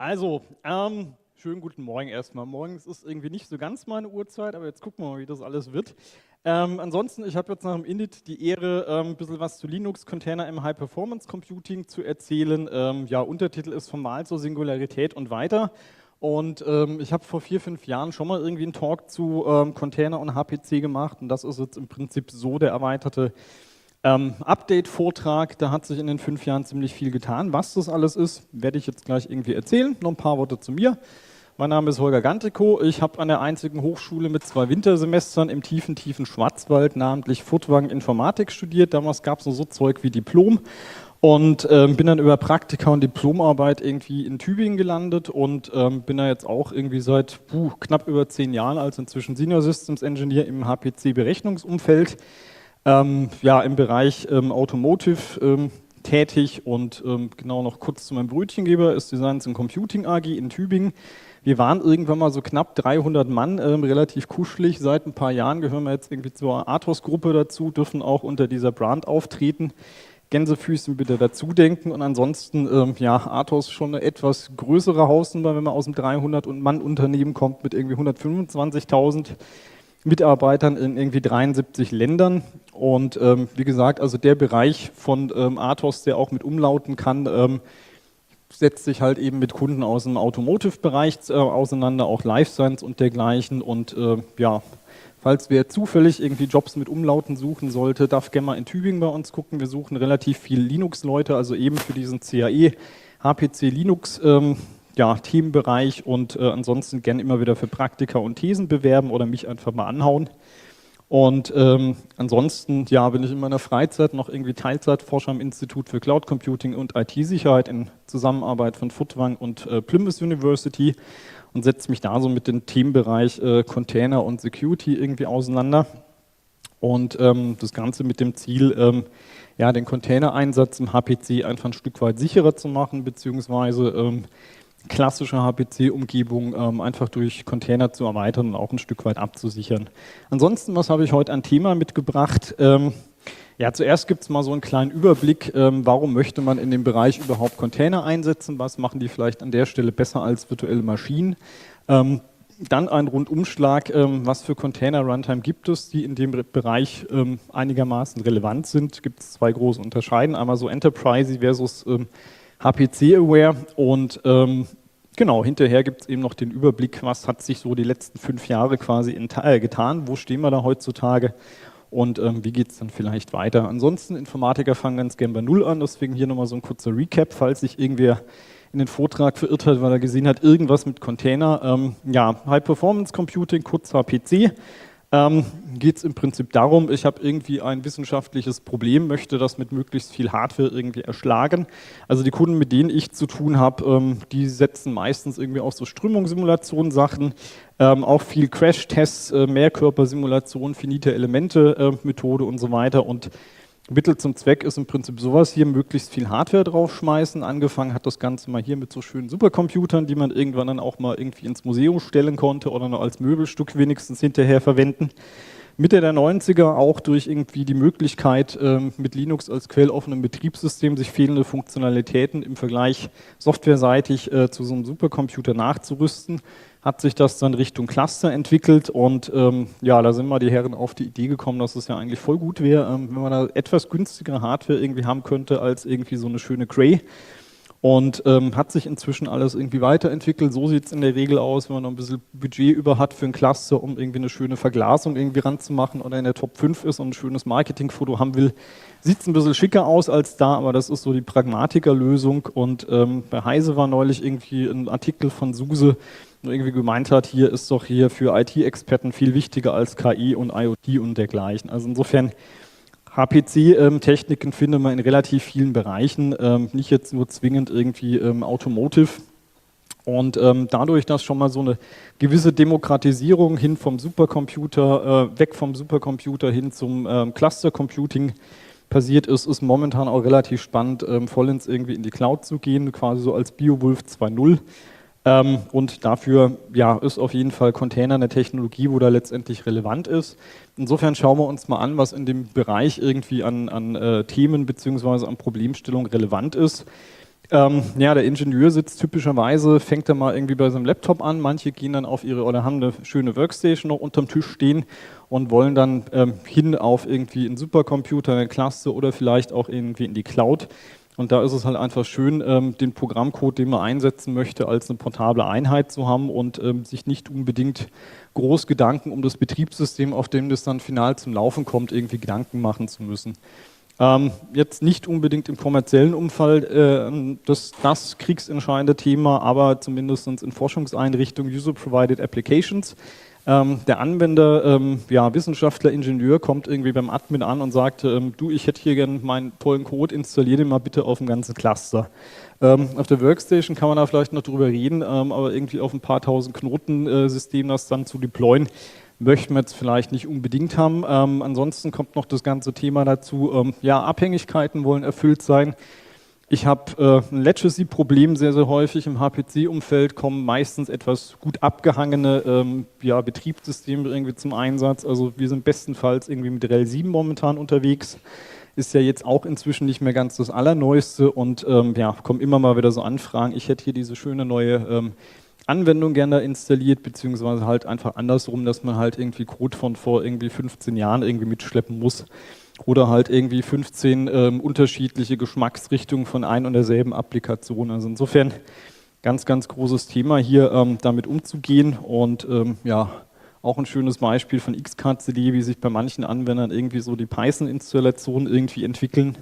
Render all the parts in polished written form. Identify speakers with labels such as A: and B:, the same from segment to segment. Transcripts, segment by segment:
A: Also, schönen guten Morgen erstmal. Morgens ist irgendwie nicht so ganz meine Uhrzeit, aber jetzt gucken wir mal, wie das alles wird. Ansonsten, ich habe jetzt nach dem Init die Ehre, ein bisschen was zu Linux-Container im High-Performance-Computing zu erzählen. Ja, Untertitel ist vom Wahl zur Singularität und weiter. Und ich habe vor 4, 5 Jahren schon mal irgendwie einen Talk zu Container und HPC gemacht und das ist jetzt im Prinzip so der erweiterte Update-Vortrag. Da hat sich in den 5 Jahren ziemlich viel getan. Was das alles ist, werde ich jetzt gleich irgendwie erzählen. Noch ein paar Worte zu mir. Mein Name ist Holger Gantikow. Ich habe an der einzigen Hochschule mit 2 Wintersemestern im tiefen Schwarzwald, namentlich Furtwangen, Informatik studiert. Damals gab es so Zeug wie Diplom. Und bin dann über Praktika und Diplomarbeit irgendwie in Tübingen gelandet und bin da jetzt auch irgendwie seit knapp über 10 Jahren als inzwischen Senior Systems Engineer im HPC-Berechnungsumfeld. Ja, im Bereich Automotive tätig und genau noch kurz zu meinem Brötchengeber, ist Designs and Computing AG in Tübingen. Wir waren irgendwann mal so knapp 300 Mann, relativ kuschelig. Seit ein paar Jahren gehören wir jetzt irgendwie zur Athos-Gruppe dazu, dürfen auch unter dieser Brand auftreten. Gänsefüßchen bitte dazu denken und ansonsten, ja, Athos schon eine etwas größere Hausnummer, wenn man aus dem 300-Mann-Unternehmen kommt mit irgendwie 125.000 Mitarbeitern in irgendwie 73 Ländern und wie gesagt, also der Bereich von Athos, der auch mit umlauten kann, setzt sich halt eben mit Kunden aus dem Automotive-Bereich auseinander, auch Life Science und dergleichen und ja, falls wer zufällig irgendwie Jobs mit Umlauten suchen sollte, darf gerne mal in Tübingen bei uns gucken. Wir suchen relativ viel Linux-Leute, also eben für diesen CAE, HPC Linux ja, Themenbereich und ansonsten gerne immer wieder für Praktika und Thesen bewerben oder mich einfach mal anhauen. Und ansonsten ja, bin ich in meiner Freizeit noch irgendwie Teilzeitforscher am Institut für Cloud Computing und IT-Sicherheit in Zusammenarbeit von Furtwangen und Plymouth University und setze mich da so mit dem Themenbereich Container und Security irgendwie auseinander. Und das Ganze mit dem Ziel, ja, den Container-Einsatz im HPC einfach ein Stück weit sicherer zu machen, beziehungsweise klassische HPC-Umgebung einfach durch Container zu erweitern und auch ein Stück weit abzusichern. Ansonsten, was habe ich heute an Thema mitgebracht? Ja, zuerst gibt es mal so einen kleinen Überblick, warum möchte man in dem Bereich überhaupt Container einsetzen, was machen die vielleicht an der Stelle besser als virtuelle Maschinen. Dann ein Rundumschlag, was für Container-Runtime gibt es, die in dem Bereich einigermaßen relevant sind. Gibt es 2 große Unterscheiden, einmal so Enterprise versus HPC-Aware und genau, hinterher gibt es eben noch den Überblick, was hat sich so die letzten 5 Jahre quasi getan, wo stehen wir da heutzutage und wie geht es dann vielleicht weiter. Ansonsten, Informatiker fangen ganz gern bei Null an, deswegen hier nochmal so ein kurzer Recap, falls sich irgendwer in den Vortrag verirrt hat, weil er gesehen hat, irgendwas mit Container. Ja, High Performance Computing, kurz HPC. Geht es im Prinzip darum, ich habe irgendwie ein wissenschaftliches Problem, möchte das mit möglichst viel Hardware irgendwie erschlagen. Also die Kunden, mit denen ich zu tun habe, die setzen meistens irgendwie auf so Strömungssimulationen-Sachen, auch viel Crash-Tests, Mehrkörpersimulationen, finite Elemente-Methode und so weiter und Mittel zum Zweck ist im Prinzip sowas hier, möglichst viel Hardware draufschmeißen. Angefangen hat das Ganze mal hier mit so schönen Supercomputern, die man irgendwann dann auch mal irgendwie ins Museum stellen konnte oder nur als Möbelstück wenigstens hinterher verwenden. Mitte der 90er auch durch irgendwie die Möglichkeit, mit Linux als quelloffenem Betriebssystem sich fehlende Funktionalitäten im Vergleich softwareseitig zu so einem Supercomputer nachzurüsten, hat sich das dann Richtung Cluster entwickelt und ja, da sind mal die Herren auf die Idee gekommen, dass es ja eigentlich voll gut wäre, wenn man da etwas günstigere Hardware irgendwie haben könnte als irgendwie so eine schöne Cray. Und hat sich inzwischen alles irgendwie weiterentwickelt. So sieht es in der Regel aus, wenn man noch ein bisschen Budget über hat für ein Cluster, um irgendwie eine schöne Verglasung irgendwie ranzumachen oder in der Top 5 ist und ein schönes Marketingfoto haben will. Sieht es ein bisschen schicker aus als da, aber das ist so die Pragmatikerlösung. Und bei Heise war neulich irgendwie ein Artikel von SUSE, der irgendwie gemeint hat, hier ist doch hier für IT-Experten viel wichtiger als KI und IoT und dergleichen. Also insofern HPC-Techniken findet man in relativ vielen Bereichen, nicht jetzt nur zwingend irgendwie Automotive. Und dadurch, dass schon mal so eine gewisse Demokratisierung hin vom Supercomputer, weg vom Supercomputer hin zum Cluster-Computing passiert ist, ist momentan auch relativ spannend, vollends irgendwie in die Cloud zu gehen, quasi so als BioWolf 2.0. Und dafür ja, ist auf jeden Fall Container eine Technologie, wo da letztendlich relevant ist. Insofern schauen wir uns mal an, was in dem Bereich irgendwie an Themen bzw. an Problemstellung relevant ist. Ja, der Ingenieur sitzt typischerweise, fängt er mal irgendwie bei seinem Laptop an, manche gehen dann auf ihre oder haben eine schöne Workstation noch unterm Tisch stehen und wollen dann hin auf irgendwie einen Supercomputer, eine Cluster oder vielleicht auch irgendwie in die Cloud. Und da ist es halt einfach schön, den Programmcode, den man einsetzen möchte, als eine portable Einheit zu haben und sich nicht unbedingt groß Gedanken um das Betriebssystem, auf dem das dann final zum Laufen kommt, irgendwie Gedanken machen zu müssen. Jetzt nicht unbedingt im kommerziellen Umfeld das kriegsentscheidende Thema, aber zumindest in Forschungseinrichtungen User-Provided Applications. Der Anwender, ja, Wissenschaftler, Ingenieur kommt irgendwie beim Admin an und sagt, du, ich hätte hier gerne meinen tollen Code, installiere den mal bitte auf dem ganzen Cluster. Auf der Workstation kann man da vielleicht noch drüber reden, aber irgendwie auf ein paar tausend Knoten System das dann zu deployen, möchten wir jetzt vielleicht nicht unbedingt haben. Ansonsten kommt noch das ganze Thema dazu, ja, Abhängigkeiten wollen erfüllt sein. Ich habe ein Legacy-Problem sehr, sehr häufig. Im HPC-Umfeld kommen meistens etwas gut abgehangene ja, Betriebssysteme irgendwie zum Einsatz. Also wir sind bestenfalls irgendwie mit RHEL 7 momentan unterwegs. Ist ja jetzt auch inzwischen nicht mehr ganz das Allerneueste und ja, kommen immer mal wieder so Anfragen. Ich hätte hier diese schöne neue Anwendung gerne installiert, beziehungsweise halt einfach andersrum, dass man halt irgendwie Code von vor irgendwie 15 Jahren irgendwie mitschleppen muss oder halt irgendwie 15 unterschiedliche Geschmacksrichtungen von ein und derselben Applikation. Also insofern ganz, ganz großes Thema hier damit umzugehen und ja, auch ein schönes Beispiel von XKCD, wie sich bei manchen Anwendern irgendwie so die Python-Installationen irgendwie entwickeln.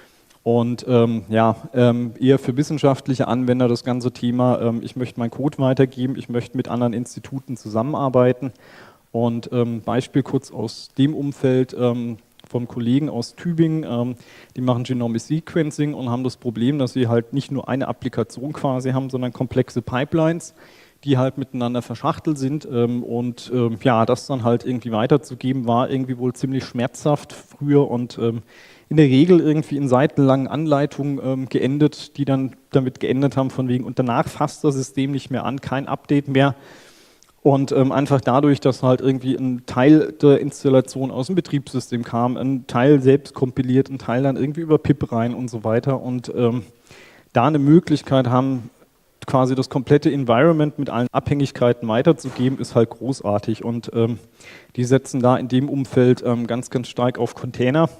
A: Und ja, eher für wissenschaftliche Anwender das ganze Thema, ich möchte meinen Code weitergeben, ich möchte mit anderen Instituten zusammenarbeiten. Und Beispiel kurz aus dem Umfeld von Kollegen aus Tübingen, die machen Genomic Sequencing und haben das Problem, dass sie halt nicht nur eine Applikation quasi haben, sondern komplexe Pipelines, die halt miteinander verschachtelt sind und ja, das dann halt irgendwie weiterzugeben, war irgendwie wohl ziemlich schmerzhaft früher und in der Regel irgendwie in seitenlangen Anleitungen geendet, die dann damit geendet haben von wegen und danach fasst das System nicht mehr an, kein Update mehr und einfach dadurch, dass halt irgendwie ein Teil der Installation aus dem Betriebssystem kam, ein Teil selbst kompiliert, ein Teil dann irgendwie über PIP rein und so weiter und da eine Möglichkeit haben, quasi das komplette Environment mit allen Abhängigkeiten weiterzugeben, ist halt großartig und die setzen da in dem Umfeld ganz, ganz stark auf Container.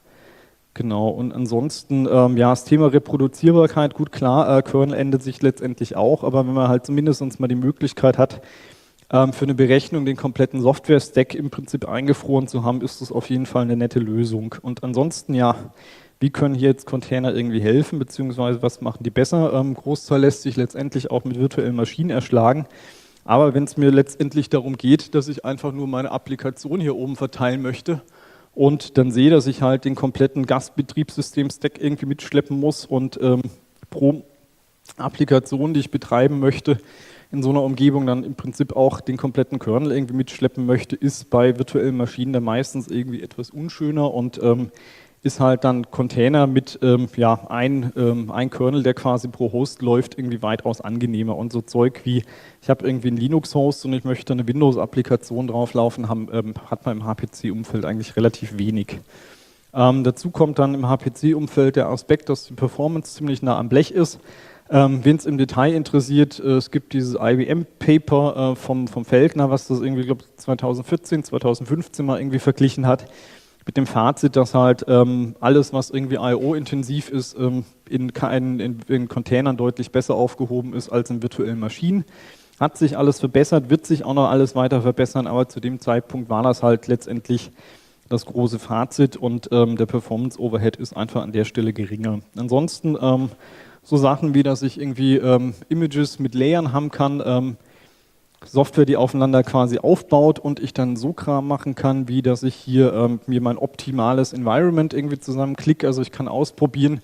A: Genau, und ansonsten, ja, das Thema Reproduzierbarkeit, gut klar, Kernel ändert sich letztendlich auch, aber wenn man halt zumindest mal die Möglichkeit hat, für eine Berechnung den kompletten Software-Stack im Prinzip eingefroren zu haben, ist das auf jeden Fall eine nette Lösung. Und ansonsten, ja, wie können hier jetzt Container irgendwie helfen, beziehungsweise was machen die besser? Großteil lässt sich letztendlich auch mit virtuellen Maschinen erschlagen. Aber wenn es mir letztendlich darum geht, dass ich einfach nur meine Applikation hier oben verteilen möchte und dann sehe, dass ich halt den kompletten Gastbetriebssystem-Stack irgendwie mitschleppen muss und pro Applikation, die ich betreiben möchte, in so einer Umgebung dann im Prinzip auch den kompletten Kernel irgendwie mitschleppen möchte, ist bei virtuellen Maschinen dann meistens irgendwie etwas unschöner und ist halt dann Container mit ja, ein Kernel, der quasi pro Host läuft, irgendwie weitaus angenehmer und so Zeug wie, ich habe irgendwie einen Linux-Host und ich möchte eine Windows-Applikation drauflaufen, hat man im HPC-Umfeld eigentlich relativ wenig. Dazu kommt dann im HPC-Umfeld der Aspekt, dass die Performance ziemlich nah am Blech ist. Wen es im Detail interessiert, es gibt dieses IBM-Paper vom Feldner, was das irgendwie, glaube ich, 2014, 2015 mal irgendwie verglichen hat, mit dem Fazit, dass halt alles, was irgendwie I/O-intensiv ist, in Containern deutlich besser aufgehoben ist als in virtuellen Maschinen. Hat sich alles verbessert, wird sich auch noch alles weiter verbessern, aber zu dem Zeitpunkt war das halt letztendlich das große Fazit und der Performance-Overhead ist einfach an der Stelle geringer. Ansonsten so Sachen wie, dass ich irgendwie Images mit Layern haben kann, Software, die aufeinander quasi aufbaut und ich dann so Kram machen kann, wie dass ich hier mir mein optimales Environment irgendwie zusammenklicke. Also ich kann ausprobieren,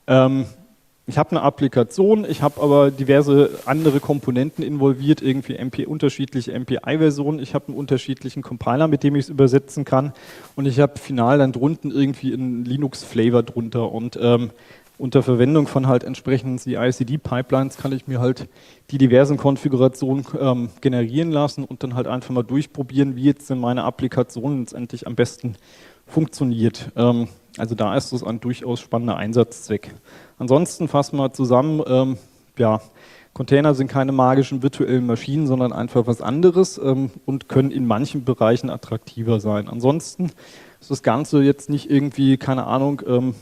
A: ich habe eine Applikation, ich habe aber diverse andere Komponenten involviert, irgendwie unterschiedliche MPI-Versionen, ich habe einen unterschiedlichen Compiler, mit dem ich es übersetzen kann und ich habe final dann drunten irgendwie einen Linux-Flavor drunter und unter Verwendung von halt entsprechenden CI/CD-Pipelines kann ich mir halt die diversen Konfigurationen generieren lassen und dann halt einfach mal durchprobieren, wie jetzt denn meine Applikation letztendlich am besten funktioniert. Also da ist es ein durchaus spannender Einsatzzweck. Ansonsten fassen wir zusammen, ja, Container sind keine magischen virtuellen Maschinen, sondern einfach was anderes und können in manchen Bereichen attraktiver sein. Ansonsten ist das Ganze jetzt nicht irgendwie, keine Ahnung,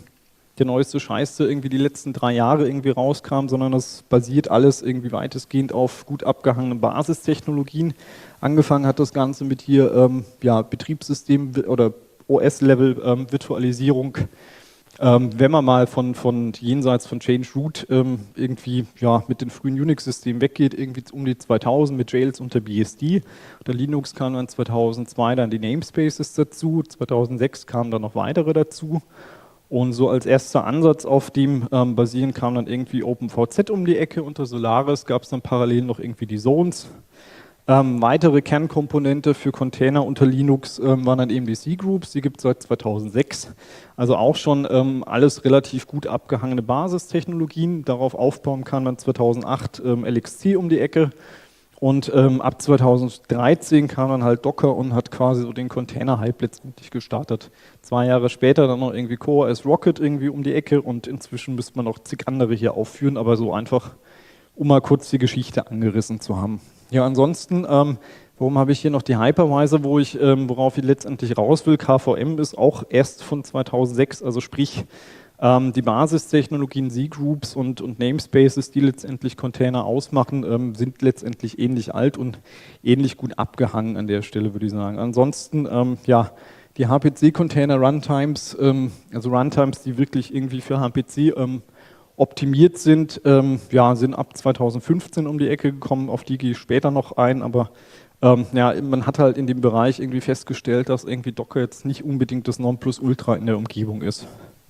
A: der neueste Scheiß, der irgendwie die letzten 3 Jahre irgendwie rauskam, sondern das basiert alles irgendwie weitestgehend auf gut abgehangenen Basistechnologien. Angefangen hat das Ganze mit hier ja, Betriebssystem oder OS-Level Virtualisierung. Wenn man mal von jenseits von Change Root irgendwie ja, mit den frühen Unix-Systemen weggeht, irgendwie um die 2000 mit Jails unter BSD. Unter Linux kamen dann 2002 dann die Namespaces dazu, 2006 kamen dann noch weitere dazu. Und so als erster Ansatz, auf dem basieren, kam dann irgendwie OpenVZ um die Ecke. Unter Solaris gab es dann parallel noch irgendwie die Zones. Weitere Kernkomponente für Container unter Linux waren dann eben die C-Groups, die gibt es seit 2006. Also auch schon alles relativ gut abgehangene Basistechnologien. Darauf aufbauen kann man 2008 LXC um die Ecke. Und ab 2013 kam dann halt Docker und hat quasi so den Container-Hype letztendlich gestartet. 2 Jahre später dann noch irgendwie CoreOS Rocket irgendwie um die Ecke und inzwischen müsste man noch zig andere hier aufführen, aber so einfach, um mal kurz die Geschichte angerissen zu haben. Ja, ansonsten, warum habe ich hier noch die Hypervisor, worauf ich letztendlich raus will? KVM ist auch erst von 2006, also sprich die Basistechnologien C-Groups und Namespaces, die letztendlich Container ausmachen, sind letztendlich ähnlich alt und ähnlich gut abgehangen an der Stelle, würde ich sagen. Ansonsten, ja, die HPC-Container-Runtimes, also Runtimes, die wirklich irgendwie für HPC optimiert sind, ja, sind ab 2015 um die Ecke gekommen, auf die gehe ich später noch ein, aber ja, man hat halt in dem Bereich irgendwie festgestellt, dass irgendwie Docker jetzt nicht unbedingt das Nonplusultra in der Umgebung ist.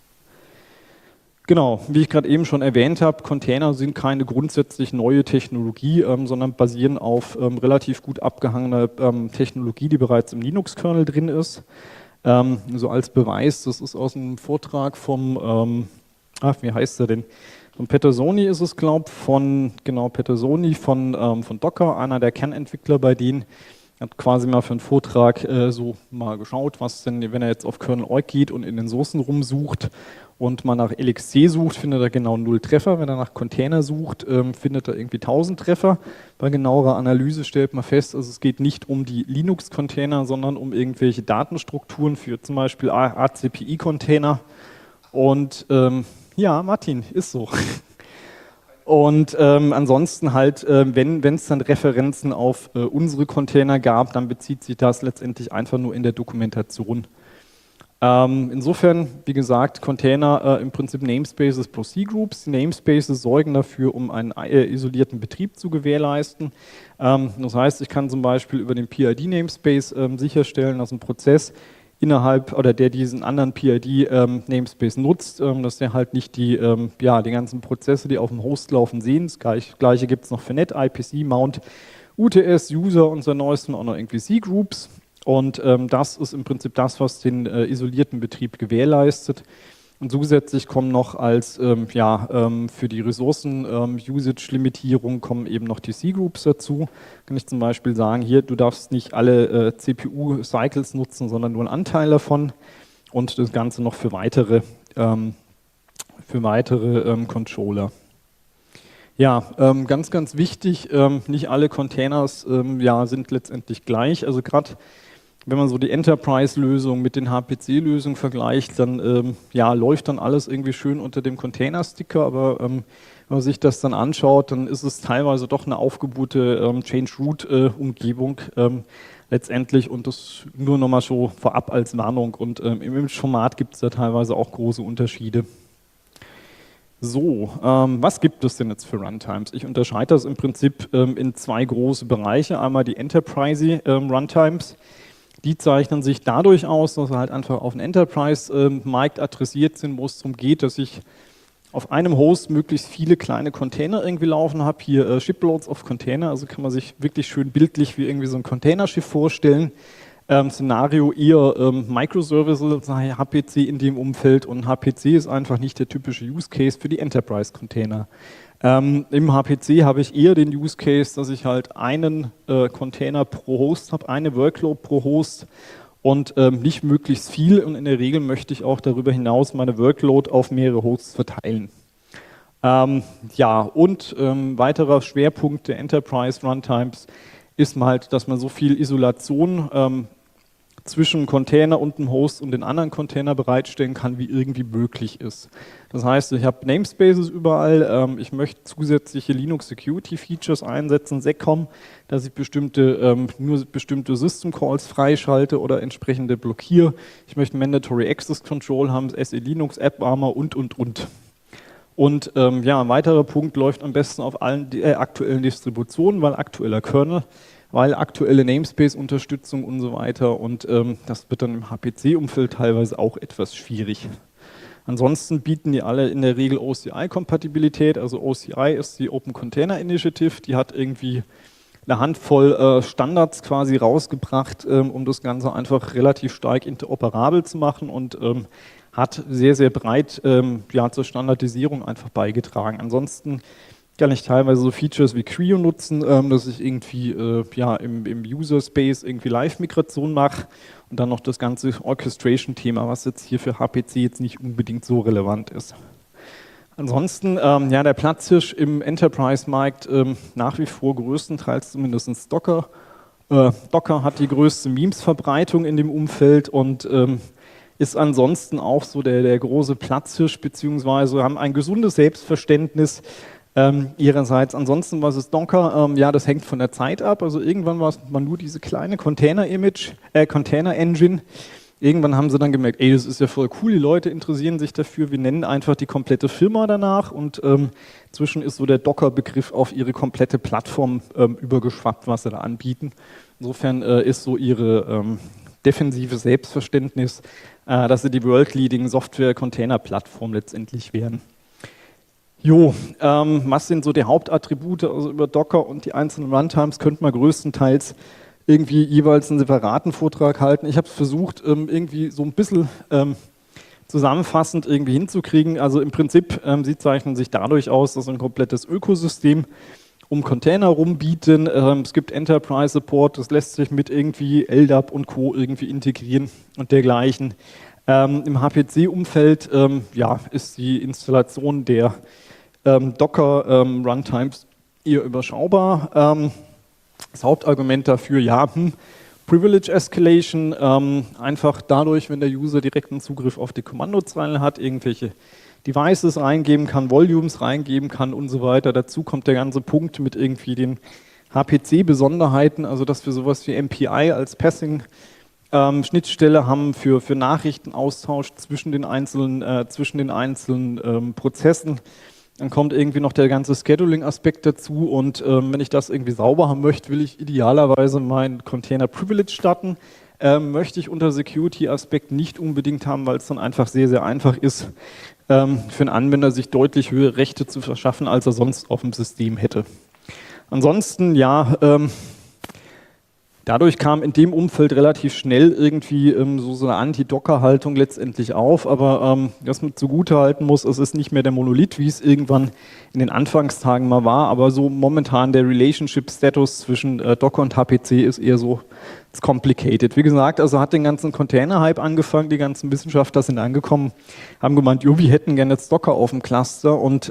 A: Genau, wie ich gerade eben schon erwähnt habe, Container sind keine grundsätzlich neue Technologie, sondern basieren auf relativ gut abgehangener Technologie, die bereits im Linux-Kernel drin ist. So als Beweis, das ist aus einem Vortrag vom, wie heißt er denn? Von Petersoni ist es, glaube ich, genau, Petersoni von Docker, einer der Kernentwickler bei denen. Hat quasi mal für einen Vortrag so mal geschaut, was denn, wenn er jetzt auf kernel.org geht und in den Sourcen rumsucht und mal nach LXC sucht, findet er genau 0 Treffer. Wenn er nach Container sucht, findet er irgendwie 1000 Treffer. Bei genauerer Analyse stellt man fest, also es geht nicht um die Linux-Container, sondern um irgendwelche Datenstrukturen für zum Beispiel ACPI-Container. Und ja, Martin, ist so. Und ansonsten halt, wenn es dann Referenzen auf unsere Container gab, dann bezieht sich das letztendlich einfach nur in der Dokumentation. Insofern, wie gesagt, Container im Prinzip Namespaces plus C-Groups. Die Namespaces sorgen dafür, um einen isolierten Betrieb zu gewährleisten. Das heißt, ich kann zum Beispiel über den PID-Namespace sicherstellen, dass ein Prozess innerhalb oder der diesen anderen PID-Namespace nutzt, dass der halt nicht die ganzen Prozesse, die auf dem Host laufen, sehen. Das Gleiche gibt es noch für Net, IPC, Mount, UTS, User und seit neuestem auch noch irgendwie C-Groups. Und das ist im Prinzip das, was den isolierten Betrieb gewährleistet. Und zusätzlich kommen noch als für die Ressourcen-Usage-Limitierung kommen eben noch die C-Groups dazu. Kann ich zum Beispiel sagen, hier, du darfst nicht alle CPU-Cycles nutzen, sondern nur einen Anteil davon und das Ganze noch für weitere Controller. Ja, ganz, ganz wichtig, nicht alle Containers sind letztendlich gleich. Also gerade wenn man so die Enterprise-Lösung mit den HPC-Lösungen vergleicht, dann läuft dann alles irgendwie schön unter dem Container-Sticker, aber wenn man sich das dann anschaut, dann ist es teilweise doch eine aufgebohrte Change-Root-Umgebung letztendlich und das nur nochmal so vorab als Warnung und im Image-Format gibt es da teilweise auch große Unterschiede. So, was gibt es denn jetzt für Runtimes? Ich unterscheide das im Prinzip in 2 große Bereiche. Einmal die Enterprise-Runtimes. Die zeichnen sich dadurch aus, dass sie halt einfach auf einen Enterprise-Markt adressiert sind, wo es darum geht, dass ich auf einem Host möglichst viele kleine Container irgendwie laufen habe. Hier Shiploads of Container, also kann man sich wirklich schön bildlich wie irgendwie so ein Containerschiff vorstellen. Szenario eher Microservices, HPC in dem Umfeld und HPC ist einfach nicht der typische Use Case für die Enterprise-Container. Im HPC habe ich eher den Use Case, dass ich halt einen Container pro Host habe, eine Workload pro Host und nicht möglichst viel. Und in der Regel möchte ich auch darüber hinaus meine Workload auf mehrere Hosts verteilen. Ja, und weiterer Schwerpunkt der Enterprise Runtimes ist halt, dass man so viel Isolation zwischen Container und dem Host und den anderen Container bereitstellen kann, wie irgendwie möglich ist. Das heißt, ich habe Namespaces überall, ich möchte zusätzliche Linux Security Features einsetzen, SecCom, dass ich nur bestimmte System Calls freischalte oder entsprechende blockiere. Ich möchte Mandatory Access Control haben, SE Linux, AppArmor und. Und ja, ein weiterer Punkt läuft am besten auf allen aktuellen Distributionen, weil aktueller Kernel, weil aktuelle Namespace-Unterstützung und so weiter. Und das wird dann im HPC-Umfeld teilweise auch etwas schwierig. Ansonsten bieten die alle in der Regel OCI-Kompatibilität. Also OCI ist die Open Container Initiative, die hat irgendwie eine Handvoll Standards quasi rausgebracht, um das Ganze einfach relativ stark interoperabel zu machen und hat sehr, sehr breit ja, zur Standardisierung einfach beigetragen. Ansonsten kann ich teilweise so Features wie Creo nutzen, dass ich irgendwie ja, im User-Space irgendwie Live-Migration mache und dann noch das ganze Orchestration-Thema, was jetzt hier für HPC jetzt nicht unbedingt so relevant ist. Ansonsten, ja, der Platzhirsch im Enterprise-Markt nach wie vor größtenteils zumindest Docker. Docker hat die größte Memes-Verbreitung in dem Umfeld und ist ansonsten auch so der große Platzhirsch, beziehungsweise haben ein gesundes Selbstverständnis ihrerseits. Ansonsten, was ist Docker? Ja, das hängt von der Zeit ab. Also irgendwann war es mal nur diese kleine Container-Engine. Irgendwann haben sie dann gemerkt, ey, das ist ja voll cool, die Leute interessieren sich dafür, wir nennen einfach die komplette Firma danach und inzwischen ist so der Docker-Begriff auf ihre komplette Plattform übergeschwappt, was sie da anbieten. Insofern ist so ihre defensive Selbstverständnis, dass sie die World-Leading Software-Container-Plattform letztendlich wären. Jo, was sind so die Hauptattribute also über Docker und die einzelnen Runtimes, könnte man größtenteils irgendwie jeweils einen separaten Vortrag halten. Ich habe es versucht, irgendwie so ein bisschen zusammenfassend irgendwie hinzukriegen. Also im Prinzip, sie zeichnen sich dadurch aus, dass ein komplettes Ökosystem um Container rum bieten. Es gibt Enterprise Support, das lässt sich mit irgendwie LDAP und Co. irgendwie integrieren und dergleichen. Im HPC-Umfeld ja, ist die Installation der Docker Runtimes eher überschaubar. Das Hauptargument dafür, ja, Privilege Escalation, einfach dadurch, wenn der User direkten Zugriff auf die Kommandozeile hat, irgendwelche Devices reingeben kann, Volumes reingeben kann und so weiter. Dazu kommt der ganze Punkt mit irgendwie den HPC-Besonderheiten, also dass wir sowas wie MPI als Passing-Schnittstelle haben für Nachrichtenaustausch zwischen den einzelnen Prozessen. Dann kommt irgendwie noch der ganze Scheduling-Aspekt dazu und wenn ich das irgendwie sauber haben möchte, will ich idealerweise meinen Container Privilege starten. Möchte ich unter Security-Aspekt nicht unbedingt haben, weil es dann einfach sehr, sehr einfach ist, für einen Anwender sich deutlich höhere Rechte zu verschaffen, als er sonst auf dem System hätte. Ansonsten, ja, dadurch kam in dem Umfeld relativ schnell irgendwie so eine Anti-Docker-Haltung letztendlich auf, aber was man zugutehalten muss, es ist nicht mehr der Monolith, wie es irgendwann in den Anfangstagen mal war, aber so momentan der Relationship-Status zwischen Docker und HPC ist eher so complicated. Wie gesagt, also hat den ganzen Container-Hype angefangen, die ganzen Wissenschaftler sind angekommen, haben gemeint, jo, wir hätten gerne jetzt Docker auf dem Cluster und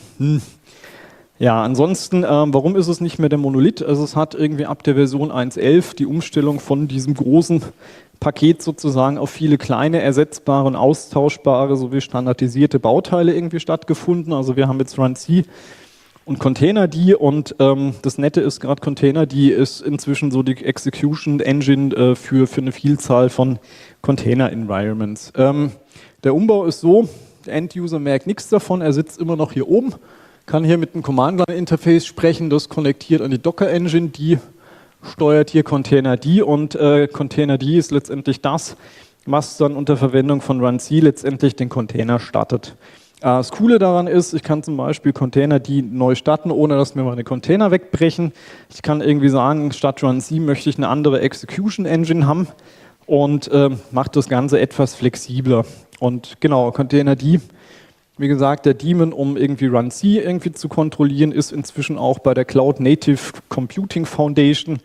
A: ja, ansonsten, warum ist es nicht mehr der Monolith? Also es hat irgendwie ab der Version 1.11 die Umstellung von diesem großen Paket sozusagen auf viele kleine, ersetzbare und austauschbare sowie standardisierte Bauteile irgendwie stattgefunden. Also wir haben jetzt RunC und Containerd und das Nette ist gerade Containerd ist inzwischen so die Execution Engine für eine Vielzahl von Container-Environments. Der Umbau ist so, der End-User merkt nichts davon, er sitzt immer noch hier oben, kann hier mit einem Command-Line-Interface sprechen, das konnektiert an die Docker-Engine, die steuert hier Containerd und Containerd ist letztendlich das, was dann unter Verwendung von RunC letztendlich den Container startet. Das Coole daran ist, ich kann zum Beispiel Containerd neu starten, ohne dass mir meine Container wegbrechen. Ich kann irgendwie sagen, statt RunC möchte ich eine andere Execution-Engine haben und macht das Ganze etwas flexibler. Und genau, Containerd, wie gesagt, der Daemon, um irgendwie RunC irgendwie zu kontrollieren, ist inzwischen auch bei der Cloud Native Computing Foundation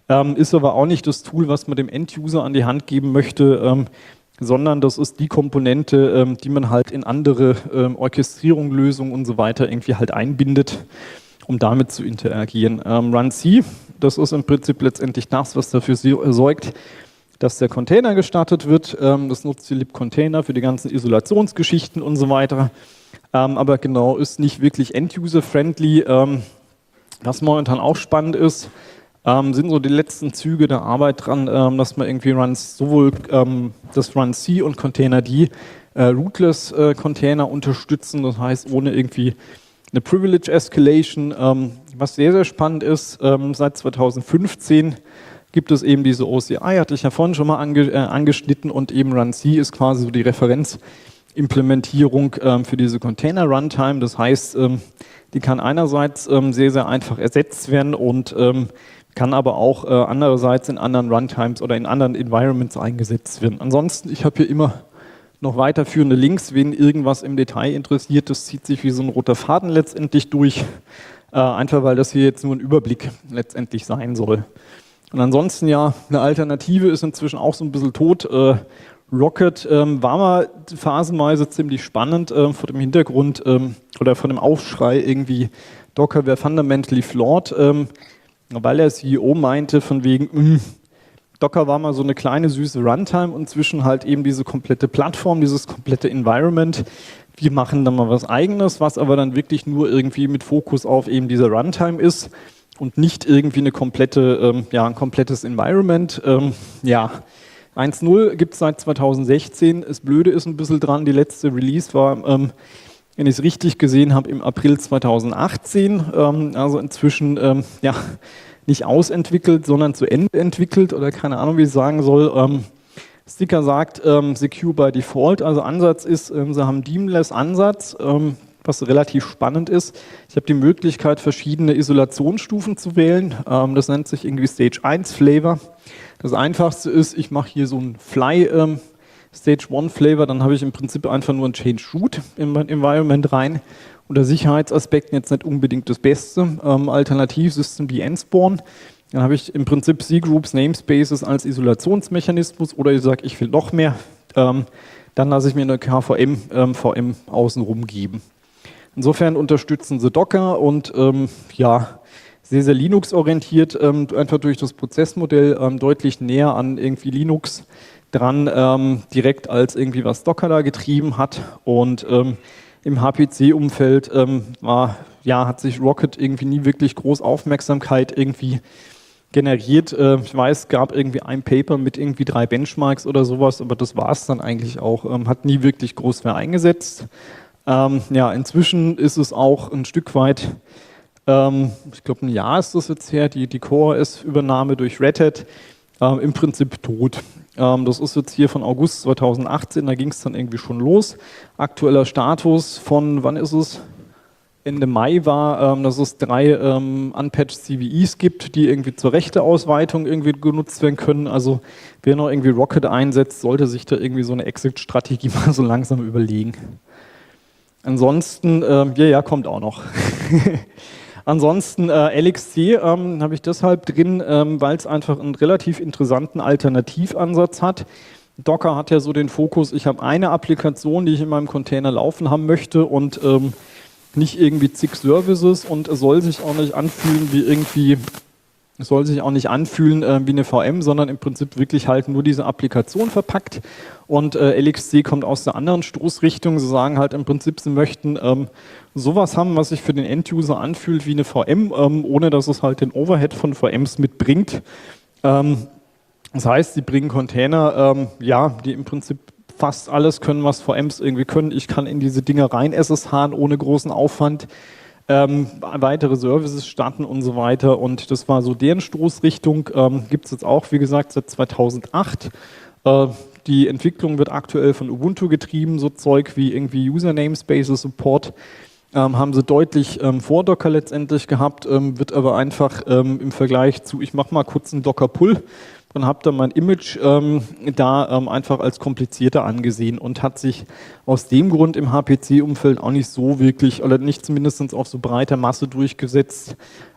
A: ist aber auch nicht das Tool, was man dem End-User an die Hand geben möchte, sondern das ist die Komponente, die man halt in andere Orchestrierung, Lösungen und so weiter irgendwie halt einbindet, um damit zu interagieren. Runc, das ist im Prinzip letztendlich das, was dafür sorgt, dass der Container gestartet wird. Das nutzt die lib-Container für die ganzen Isolationsgeschichten und so weiter. Aber genau, ist nicht wirklich End-User-friendly. Was momentan auch spannend ist, sind so die letzten Züge der Arbeit dran, dass man irgendwie sowohl das Runc und Containerd Rootless Container unterstützen, das heißt ohne irgendwie eine Privilege Escalation. Was sehr, sehr spannend ist, seit 2015 gibt es eben diese OCI, hatte ich ja vorhin schon mal angeschnitten, und eben Runc ist quasi so die Referenzimplementierung für diese Container Runtime. Das heißt, die kann einerseits sehr, sehr einfach ersetzt werden und kann aber auch andererseits in anderen Runtimes oder in anderen Environments eingesetzt werden. Ansonsten, ich habe hier immer noch weiterführende Links, wen irgendwas im Detail interessiert. Das zieht sich wie so ein roter Faden letztendlich durch, einfach weil das hier jetzt nur ein Überblick letztendlich sein soll. Und ansonsten ja, eine Alternative ist inzwischen auch so ein bisschen tot. Rocket war mal phasenweise ziemlich spannend vor dem Hintergrund oder von dem Aufschrei irgendwie, Docker wäre fundamentally flawed, weil der CEO meinte von wegen, Docker war mal so eine kleine süße Runtime und inzwischen halt eben diese komplette Plattform, dieses komplette Environment. Wir machen dann mal was Eigenes, was aber dann wirklich nur irgendwie mit Fokus auf eben diese Runtime ist und nicht irgendwie eine komplette, ein komplettes Environment. 1.0 gibt es seit 2016. Das Blöde ist ein bisschen dran, die letzte Release war, wenn ich es richtig gesehen habe, im April 2018. Also inzwischen nicht ausentwickelt, sondern zu Ende entwickelt oder keine Ahnung, wie ich sagen soll. Sticker sagt Secure by Default, also Ansatz ist, sie haben Daemon-less Ansatz, was relativ spannend ist. Ich habe die Möglichkeit, verschiedene Isolationsstufen zu wählen. Das nennt sich irgendwie Stage 1 Flavor. Das einfachste ist, ich mache hier so ein Fly Stage 1 Flavor, dann habe ich im Prinzip einfach nur ein Change Root in mein Environment rein. Unter Sicherheitsaspekten jetzt nicht unbedingt das Beste. Alternativ System Nspawn. Dann habe ich im Prinzip C-Groups, Namespaces als Isolationsmechanismus, oder ich sage, ich will noch mehr. Dann lasse ich mir eine KVM VM außenrum geben. Insofern unterstützen sie Docker und sehr, sehr Linux-orientiert, einfach durch das Prozessmodell deutlich näher an irgendwie Linux dran, direkt als irgendwie was Docker da getrieben hat. Und im HPC-Umfeld hat sich Rocket irgendwie nie wirklich groß Aufmerksamkeit irgendwie generiert. Ich weiß, es gab irgendwie ein Paper mit irgendwie 3 Benchmarks oder sowas, aber das war es dann eigentlich auch. Hat nie wirklich groß mehr eingesetzt. Inzwischen ist es auch ein Stück weit, ich glaube ein Jahr ist das jetzt her, die CoreOS-Übernahme durch Red Hat, im Prinzip tot. Das ist jetzt hier von August 2018, da ging es dann irgendwie schon los. Aktueller Status von, wann ist es? Ende Mai war, dass es 3 unpatched CVEs gibt, die irgendwie zur Rechteausweitung irgendwie genutzt werden können. Also wer noch irgendwie Rocket einsetzt, sollte sich da irgendwie so eine Exit-Strategie mal so langsam überlegen. Ansonsten, kommt auch noch. Ansonsten LXC habe ich deshalb drin, weil es einfach einen relativ interessanten Alternativansatz hat. Docker hat ja so den Fokus, ich habe eine Applikation, die ich in meinem Container laufen haben möchte und nicht irgendwie zig Services, und es soll sich auch nicht anfühlen wie eine VM, sondern im Prinzip wirklich halt nur diese Applikation verpackt. Und LXC kommt aus der anderen Stoßrichtung. Sie sagen halt im Prinzip, sie möchten sowas haben, was sich für den End-User anfühlt wie eine VM, ohne dass es halt den Overhead von VMs mitbringt. Das heißt, sie bringen Container, die im Prinzip fast alles können, was VMs irgendwie können. Ich kann in diese Dinger rein SSHen ohne großen Aufwand. Weitere Services starten und so weiter, und das war so deren Stoßrichtung. Gibt es jetzt auch, wie gesagt, seit 2008. Die Entwicklung wird aktuell von Ubuntu getrieben, so Zeug wie irgendwie User Namespaces Support. Haben sie deutlich vor Docker letztendlich gehabt, wird aber einfach im Vergleich zu, ich mache mal kurz einen Docker-Pull, und habe dann mein Image einfach als komplizierter angesehen und hat sich aus dem Grund im HPC-Umfeld auch nicht so wirklich, oder nicht zumindest auf so breiter Masse durchgesetzt,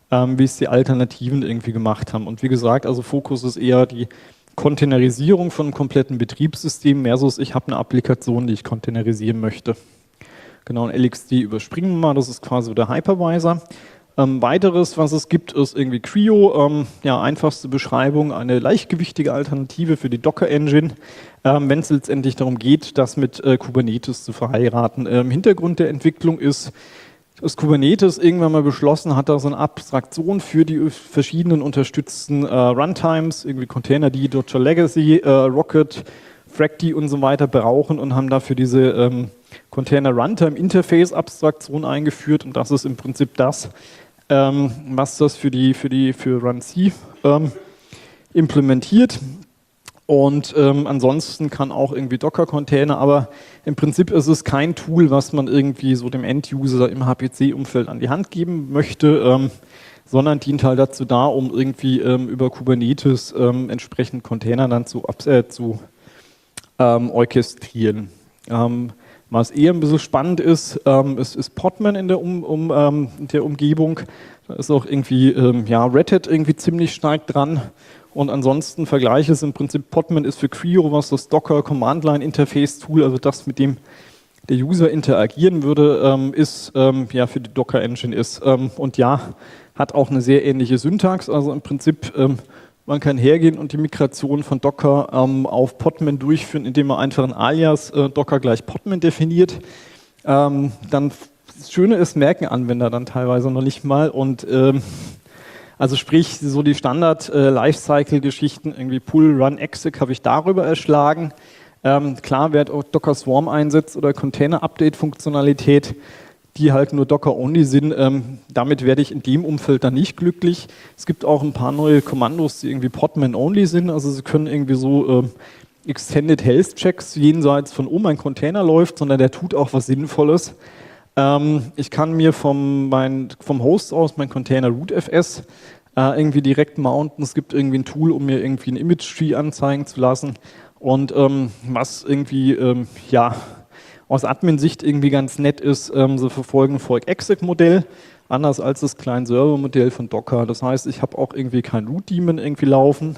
A: wie es die Alternativen irgendwie gemacht haben. Und wie gesagt, also Fokus ist eher die Containerisierung von einem kompletten Betriebssystem versus ich habe eine Applikation, die ich containerisieren möchte. Genau, ein LXD überspringen wir mal, das ist quasi der Hypervisor. Weiteres, was es gibt, ist irgendwie Creo, ja, einfachste Beschreibung, eine leichtgewichtige Alternative für die Docker-Engine, wenn es letztendlich darum geht, das mit Kubernetes zu verheiraten. Hintergrund der Entwicklung ist, dass Kubernetes irgendwann mal beschlossen hat, da so eine Abstraktion für die verschiedenen unterstützten Runtimes, irgendwie Container, die Docker Legacy, Rocket, Fracty und so weiter brauchen und haben dafür diese Container Runtime Interface Abstraktion eingeführt und das ist im Prinzip das, was das für Run-C implementiert. Und ansonsten kann auch irgendwie Docker-Container, aber im Prinzip ist es kein Tool, was man irgendwie so dem End-User im HPC-Umfeld an die Hand geben möchte, sondern dient halt dazu da, um irgendwie über Kubernetes entsprechend Container dann zu orchestrieren. Was eher ein bisschen spannend ist, ist Podman in der Umgebung. Da ist auch irgendwie ja, Red Hat irgendwie ziemlich stark dran. Und ansonsten Vergleiche ist im Prinzip Podman ist für Creo, was das Docker Command Line Interface Tool, also das, mit dem der User interagieren würde, ist ja für die Docker Engine ist. Und ja, hat auch eine sehr ähnliche Syntax. Also im Prinzip man kann hergehen und die Migration von Docker auf Podman durchführen, indem man einfach ein Alias Docker gleich Podman definiert. Dann das Schöne ist, merken Anwender dann teilweise noch nicht mal und also sprich, so die Standard-Lifecycle-Geschichten, irgendwie Pull, Run, Exec habe ich darüber erschlagen. Klar, wer auch Docker Swarm einsetzt oder Container-Update-Funktionalität, die halt nur Docker-only sind, damit werde ich in dem Umfeld dann nicht glücklich. Es gibt auch ein paar neue Kommandos, die irgendwie Podman-only sind, also sie können irgendwie so Extended Health Checks jenseits von mein Container läuft, sondern der tut auch was Sinnvolles. Ich kann mir vom Host aus mein Container rootfs irgendwie direkt mounten. Es gibt irgendwie ein Tool, um mir irgendwie ein Image-Tree anzeigen zu lassen. Und was irgendwie, ja, aus Admin-Sicht irgendwie ganz nett ist, sie verfolgen ein Fork-Exec-Modell, anders als das Client-Server-Modell von Docker. Das heißt, ich habe auch irgendwie kein Root-Daemon irgendwie laufen.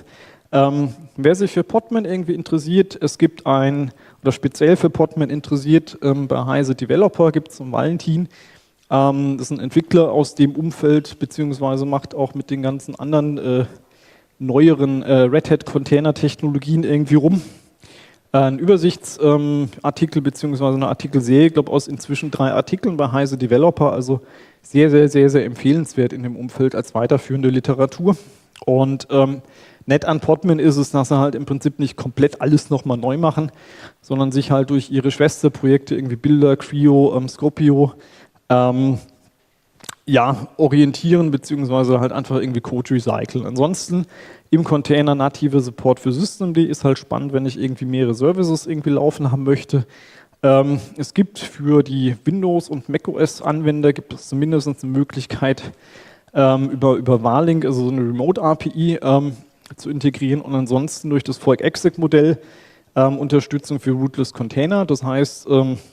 A: Wer sich für Podman irgendwie interessiert, es gibt oder speziell für Podman interessiert, bei Heise Developer gibt es einen Valentin. Das ist ein Entwickler aus dem Umfeld, beziehungsweise macht auch mit den ganzen anderen neueren Red Hat Container-Technologien irgendwie rum. Ein Übersichtsartikel beziehungsweise eine Artikelserie, ich glaube aus inzwischen 3 Artikeln bei Heise Developer, also sehr, sehr, sehr, sehr empfehlenswert in dem Umfeld als weiterführende Literatur. Und nett an Podman ist es, dass sie halt im Prinzip nicht komplett alles nochmal neu machen, sondern sich halt durch ihre Schwesterprojekte, irgendwie Builder, Creo, Scopio, ja, orientieren, beziehungsweise halt einfach irgendwie Code recyceln. Ansonsten im Container native Support für Systemd ist halt spannend, wenn ich irgendwie mehrere Services irgendwie laufen haben möchte. Es gibt für die Windows- und macOS-Anwender gibt es zumindest eine Möglichkeit, über Warlink, also so eine Remote-API, zu integrieren und ansonsten durch das Fork-Exec-Modell Unterstützung für Rootless Container. Das heißt,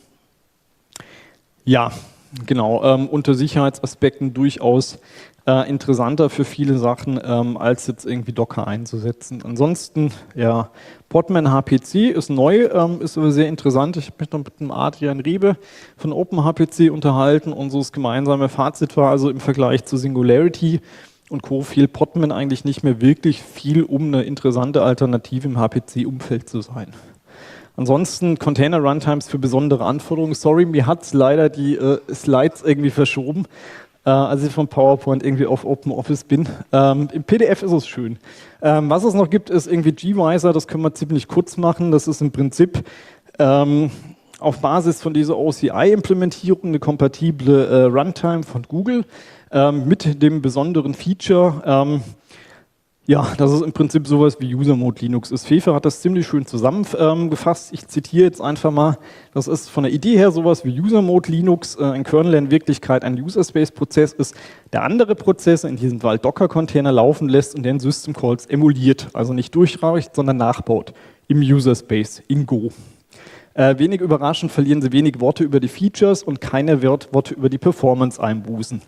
A: ja, genau, unter Sicherheitsaspekten durchaus interessanter für viele Sachen, als jetzt irgendwie Docker einzusetzen. Ansonsten, ja, Podman HPC ist neu, ist aber sehr interessant. Ich habe mich noch mit dem Adrian Riebe von OpenHPC unterhalten und so das gemeinsame Fazit war also im Vergleich zu Singularity und Co. fehlt Podman eigentlich nicht mehr wirklich viel, um eine interessante Alternative im HPC-Umfeld zu sein. Ansonsten Container Runtimes für besondere Anforderungen. Sorry, mir hat es leider die Slides irgendwie verschoben, als ich von PowerPoint irgendwie auf OpenOffice bin. Im PDF ist es schön. Was es noch gibt, ist irgendwie gvisor, das können wir ziemlich kurz machen. Das ist im Prinzip auf Basis von dieser OCI-Implementierung eine kompatible Runtime von Google mit dem besonderen Feature, ja, das ist im Prinzip sowas wie User Mode Linux ist. Fefe hat das ziemlich schön zusammengefasst. Ich zitiere jetzt einfach mal, das ist von der Idee her sowas wie User Mode Linux, ein Kernel, der in Wirklichkeit ein User Space Prozess ist, der andere Prozesse, in diesem Fall Docker-Container, laufen lässt und den System Calls emuliert, also nicht durchreicht, sondern nachbaut im User Space, in Go. Wenig überraschend verlieren sie wenig Worte über die Features und keine Worte über die Performance-Einbußen.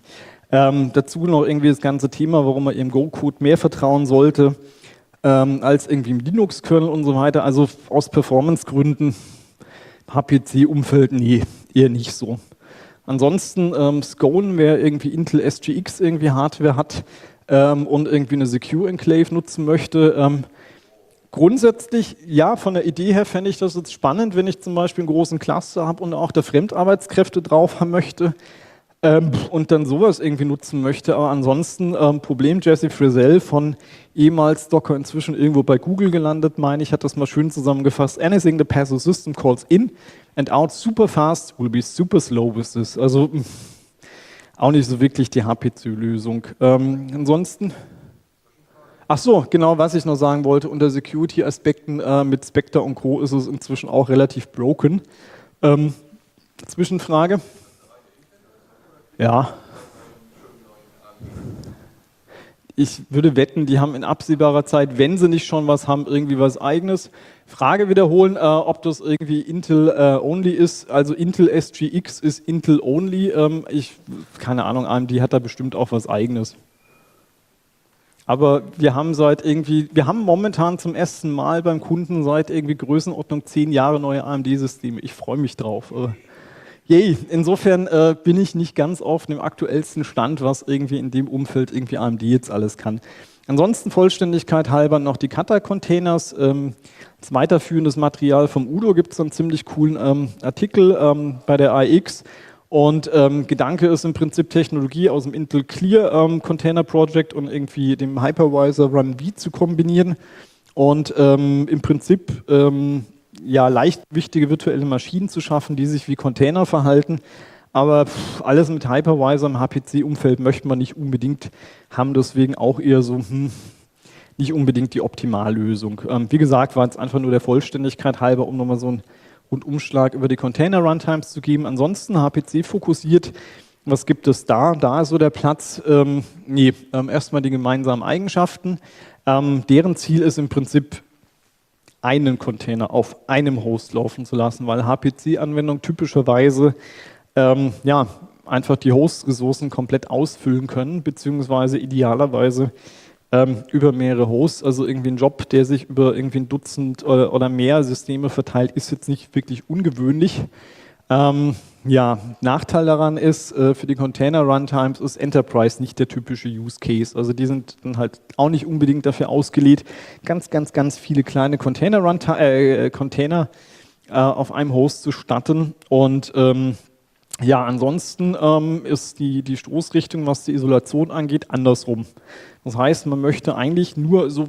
A: Dazu noch irgendwie das ganze Thema, warum man ihrem Go-Code mehr vertrauen sollte als irgendwie im Linux-Kernel und so weiter. Also aus Performance-Gründen, HPC-Umfeld, nee, eher nicht so. Ansonsten Scone, wer irgendwie Intel SGX irgendwie Hardware hat und irgendwie eine Secure Enclave nutzen möchte, grundsätzlich, ja, von der Idee her fände ich das jetzt spannend, wenn ich zum Beispiel einen großen Cluster habe und auch da Fremdarbeitskräfte drauf haben möchte und dann sowas irgendwie nutzen möchte. Aber ansonsten, Problem Jesse Frisell von ehemals Docker, inzwischen irgendwo bei Google gelandet, meine ich, hat das mal schön zusammengefasst. Anything the passive system calls in and out super fast will be super slow with this. Also auch nicht so wirklich die HPC-Lösung. Ansonsten... Ach so, genau, was ich noch sagen wollte, unter Security-Aspekten mit Spectre und Co. ist es inzwischen auch relativ broken. Zwischenfrage? Ja. Ich würde wetten, die haben in absehbarer Zeit, wenn sie nicht schon was haben, irgendwie was Eigenes. Frage wiederholen, ob das irgendwie Intel-only ist. Also Intel SGX ist Intel-only. Keine Ahnung, AMD hat da bestimmt auch was Eigenes. Aber wir haben momentan zum ersten Mal beim Kunden seit irgendwie Größenordnung 10 Jahre neue AMD-Systeme. Ich freue mich drauf. Yay, insofern bin ich nicht ganz auf dem aktuellsten Stand, was irgendwie in dem Umfeld irgendwie AMD jetzt alles kann. Ansonsten Vollständigkeit halber noch die Kata-Containers. Als weiterführendes Material vom Udo gibt es einen ziemlich coolen Artikel bei der AX. Und Gedanke ist im Prinzip Technologie aus dem Intel Clear Container Project und irgendwie dem Hypervisor Run V zu kombinieren und im Prinzip ja, leichtgewichtige virtuelle Maschinen zu schaffen, die sich wie Container verhalten. Aber alles mit Hypervisor im HPC-Umfeld möchte man nicht unbedingt haben, deswegen auch eher so nicht unbedingt die Optimallösung. Wie gesagt, war jetzt einfach nur der Vollständigkeit halber, um nochmal so ein Rundumschlag über die Container-Runtimes zu geben. Ansonsten HPC fokussiert, was gibt es da? Da ist so der Platz, erstmal die gemeinsamen Eigenschaften. Deren Ziel ist im Prinzip, einen Container auf einem Host laufen zu lassen, weil HPC-Anwendungen typischerweise einfach die Host-Ressourcen komplett ausfüllen können, beziehungsweise idealerweise über mehrere Hosts, also irgendwie ein Job, der sich über irgendwie ein Dutzend oder mehr Systeme verteilt, ist jetzt nicht wirklich ungewöhnlich. Nachteil daran ist, für die Container-Runtimes ist Enterprise nicht der typische Use Case. Also die sind dann halt auch nicht unbedingt dafür ausgelegt, ganz viele kleine Container auf einem Host zu statten. Und ansonsten ist die Stoßrichtung, was die Isolation angeht, andersrum. Das heißt, man möchte eigentlich nur so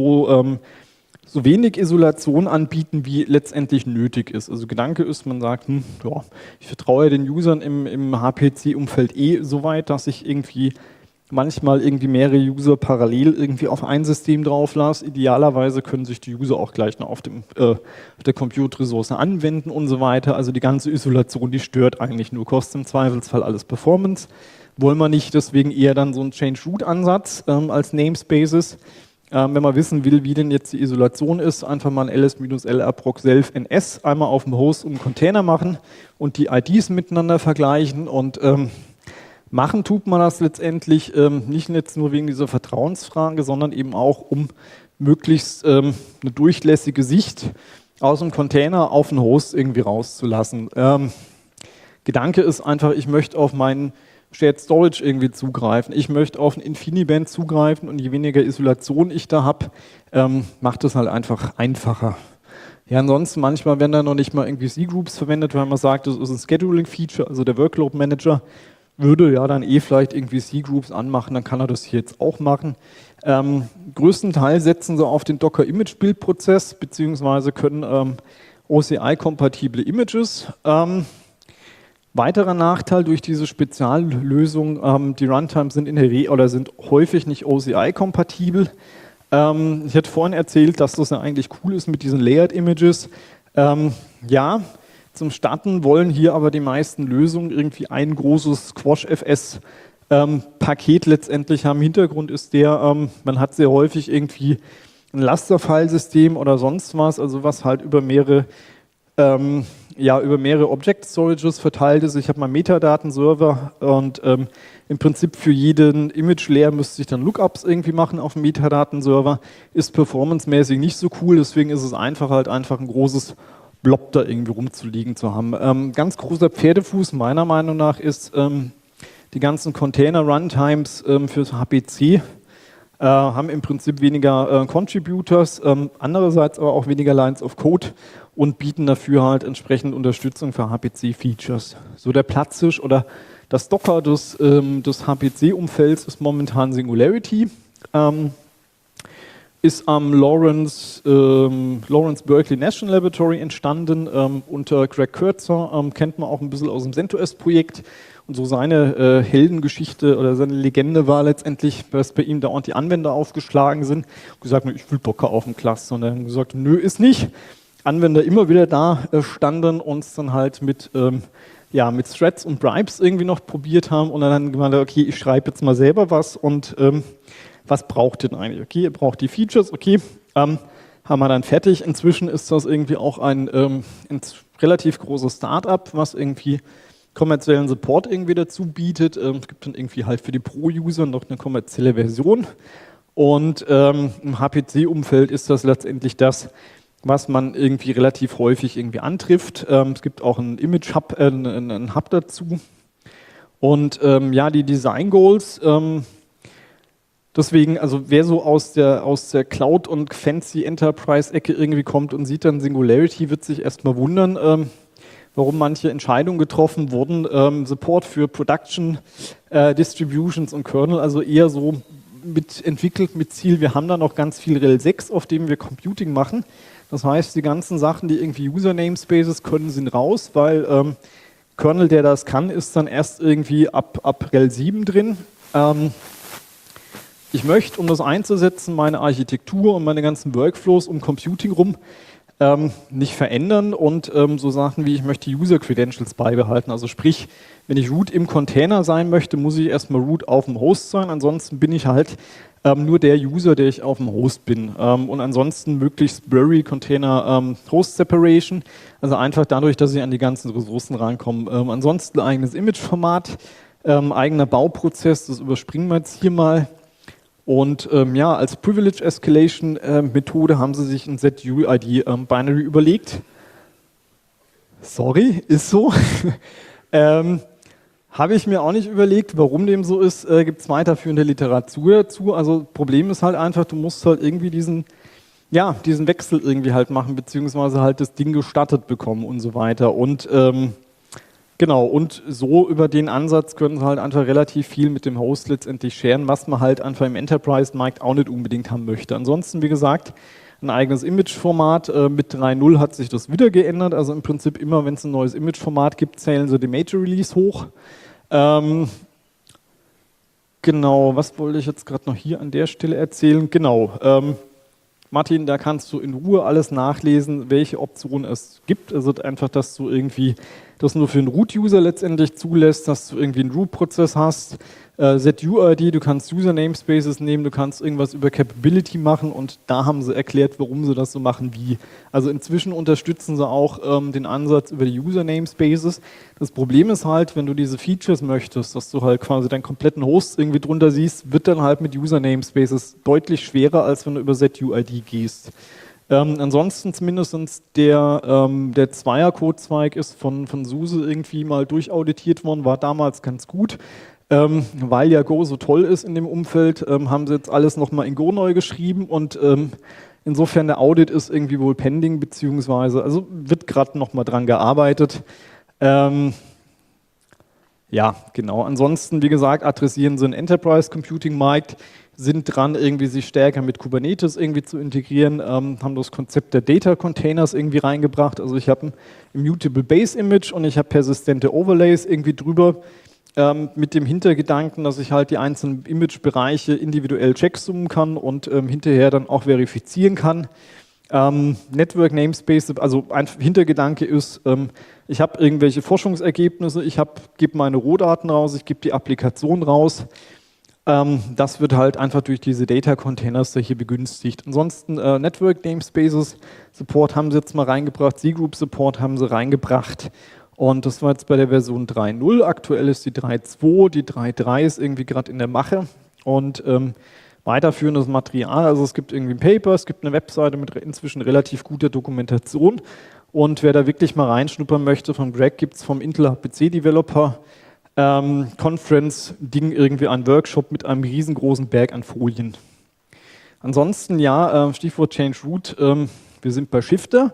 A: wenig Isolation anbieten, wie letztendlich nötig ist. Also Gedanke ist, man sagt, ich vertraue den Usern im HPC-Umfeld so weit, dass ich irgendwie manchmal mehrere User parallel irgendwie auf ein System drauf lasse. Idealerweise können sich die User auch gleich noch auf der Compute-Ressource anwenden und so weiter. Also die ganze Isolation, die stört eigentlich nur, kostet im Zweifelsfall alles Performance. Wollen wir nicht, deswegen eher dann so einen Change-Root-Ansatz als Namespaces. Wenn man wissen will, wie denn jetzt die Isolation ist, einfach mal ein ls-l-approx-self-ns einmal auf dem Host und einen Container machen und die IDs miteinander vergleichen und machen tut man das letztendlich nicht jetzt nur wegen dieser Vertrauensfrage, sondern eben auch, um möglichst eine durchlässige Sicht aus dem Container auf den Host irgendwie rauszulassen. Gedanke ist einfach, ich möchte auf meinen Shared Storage irgendwie zugreifen. Ich möchte auf ein InfiniBand zugreifen und je weniger Isolation ich da habe, macht es halt einfach einfacher. Ja, ansonsten manchmal werden da noch nicht mal irgendwie C-Groups verwendet, weil man sagt, das ist ein Scheduling-Feature, also der Workload-Manager würde ja dann vielleicht irgendwie C-Groups anmachen, dann kann er das hier jetzt auch machen. Größtenteils setzen sie auf den Docker-Image-Build-Prozess, beziehungsweise können OCI-kompatible Images. Weiterer Nachteil durch diese Speziallösung, die Runtimes sind in der Regel oder sind häufig nicht OCI-kompatibel. Ich hatte vorhin erzählt, dass das ja eigentlich cool ist mit diesen Layered Images. Zum Starten wollen hier aber die meisten Lösungen irgendwie ein großes Squash-FS Paket letztendlich haben. Hintergrund ist der, man hat sehr häufig irgendwie ein Lasterfile-System oder sonst was, also was halt über mehrere ja, über mehrere Object Storages verteilt ist. Ich habe meinen Metadatenserver und im Prinzip für jeden Image-Layer müsste ich dann Lookups irgendwie machen auf dem Metadatenserver. Ist performancemäßig nicht so cool, deswegen ist es einfach halt einfach ein großes Blob da irgendwie rumzuliegen zu haben. Ganz großer Pferdefuß meiner Meinung nach ist die ganzen Container-Runtimes fürs HPC. Haben im Prinzip weniger Contributors, andererseits aber auch weniger Lines of Code und bieten dafür halt entsprechend Unterstützung für HPC-Features. So der Platzhirsch oder das Docker des HPC-Umfelds ist momentan Singularity. Ist am Lawrence Berkeley National Laboratory entstanden, unter Greg Kurtzer, kennt man auch ein bisschen aus dem CentOS-Projekt. Und so seine Heldengeschichte oder seine Legende war letztendlich, dass bei ihm dauernd die Anwender aufgeschlagen sind und gesagt haben, ich will Docker auf dem Cluster. Und dann haben gesagt, nö, ist nicht. Anwender immer wieder da standen und es dann halt mit Threads und Bribes irgendwie noch probiert haben und dann gemeint, okay, ich schreibe jetzt mal selber was und was braucht ihr denn eigentlich? Okay, ihr braucht die Features, okay, haben wir dann fertig. Inzwischen ist das irgendwie auch ein relativ großes Startup, was irgendwie kommerziellen Support irgendwie dazu bietet. Es gibt dann irgendwie halt für die Pro-User noch eine kommerzielle Version. Und im HPC-Umfeld ist das letztendlich das, was man irgendwie relativ häufig irgendwie antrifft. Es gibt auch einen Image-Hub, einen Hub dazu. Und die Design-Goals, deswegen, also wer so aus der Cloud- und Fancy-Enterprise-Ecke irgendwie kommt und sieht dann Singularity, wird sich erstmal wundern, warum manche Entscheidungen getroffen wurden. Support für Production, Distributions und Kernel, also eher so entwickelt mit Ziel, wir haben da noch ganz viel RHEL 6, auf dem wir Computing machen. Das heißt, die ganzen Sachen, die irgendwie User-Namespaces können, sind raus, weil Kernel, der das kann, ist dann erst irgendwie ab RHEL 7 drin. Ich möchte, um das einzusetzen, meine Architektur und meine ganzen Workflows um Computing rum nicht verändern und so Sachen wie ich möchte User Credentials beibehalten. Also sprich, wenn ich Root im Container sein möchte, muss ich erstmal Root auf dem Host sein, ansonsten bin ich halt nur der User, der ich auf dem Host bin. Und ansonsten möglichst Blurry Container Host Separation, also einfach dadurch, dass ich an die ganzen Ressourcen rankomme. Ansonsten eigenes Image-Format, eigener Bauprozess, das überspringen wir jetzt hier mal. Und als Privilege Escalation Methode haben sie sich ein ZUID Binary überlegt. Sorry, ist so. Habe ich mir auch nicht überlegt, warum dem so ist, gibt es weiterführende Literatur dazu. Also Problem ist halt einfach, du musst halt irgendwie diesen Wechsel irgendwie halt machen, beziehungsweise halt das Ding gestattet bekommen und so weiter. Und genau, und so über den Ansatz können sie halt einfach relativ viel mit dem Host letztendlich sharen, was man halt einfach im Enterprise-Markt auch nicht unbedingt haben möchte. Ansonsten, wie gesagt, ein eigenes Image-Format. Mit 3.0 hat sich das wieder geändert. Also im Prinzip immer, wenn es ein neues Image-Format gibt, zählen sie die Major-Release hoch. Genau, was wollte ich jetzt gerade noch hier an der Stelle erzählen? Genau, Martin, da kannst du in Ruhe alles nachlesen, welche Optionen es gibt. Also einfach, dass du irgendwie das nur für einen Root-User letztendlich zulässt, dass du irgendwie einen Root-Prozess hast, ZUID, du kannst User-Namespaces nehmen, du kannst irgendwas über Capability machen und da haben sie erklärt, warum sie das so machen, wie. Also inzwischen unterstützen sie auch den Ansatz über die User-Namespaces. Das Problem ist halt, wenn du diese Features möchtest, dass du halt quasi deinen kompletten Host irgendwie drunter siehst, wird dann halt mit User-Namespaces deutlich schwerer, als wenn du über ZUID gehst. Ansonsten zumindest der Zweier-Codezweig ist von SUSE irgendwie mal durchauditiert worden, war damals ganz gut. Weil ja Go so toll ist in dem Umfeld, haben sie jetzt alles nochmal in Go neu geschrieben und insofern der Audit ist irgendwie wohl pending, beziehungsweise, also wird gerade nochmal dran gearbeitet. Ja, genau. Ansonsten, wie gesagt, adressieren sie einen Enterprise Computing Markt, sind dran, irgendwie sich stärker mit Kubernetes irgendwie zu integrieren, haben das Konzept der Data Containers irgendwie reingebracht. Also ich habe ein Immutable Base Image und ich habe persistente Overlays irgendwie drüber. Mit dem Hintergedanken, dass ich halt die einzelnen Image-Bereiche individuell checksummen kann und hinterher dann auch verifizieren kann. Network Namespace, also ein Hintergedanke ist, ich habe irgendwelche Forschungsergebnisse, gebe meine Rohdaten raus, ich gebe die Applikation raus. Das wird halt einfach durch diese Data Containers da hier begünstigt. Ansonsten Network Namespaces Support haben sie jetzt mal reingebracht, C-Group Support haben sie reingebracht. Und das war jetzt bei der Version 3.0. Aktuell ist die 3.2, die 3.3 ist irgendwie gerade in der Mache. Und weiterführendes Material, also es gibt irgendwie ein Paper, es gibt eine Webseite mit inzwischen relativ guter Dokumentation. Und wer da wirklich mal reinschnuppern möchte, von Greg gibt es vom Intel HPC Developer Conference-Ding irgendwie ein Workshop mit einem riesengroßen Berg an Folien. Ansonsten, ja, Stichwort Change Root, wir sind bei Shifter,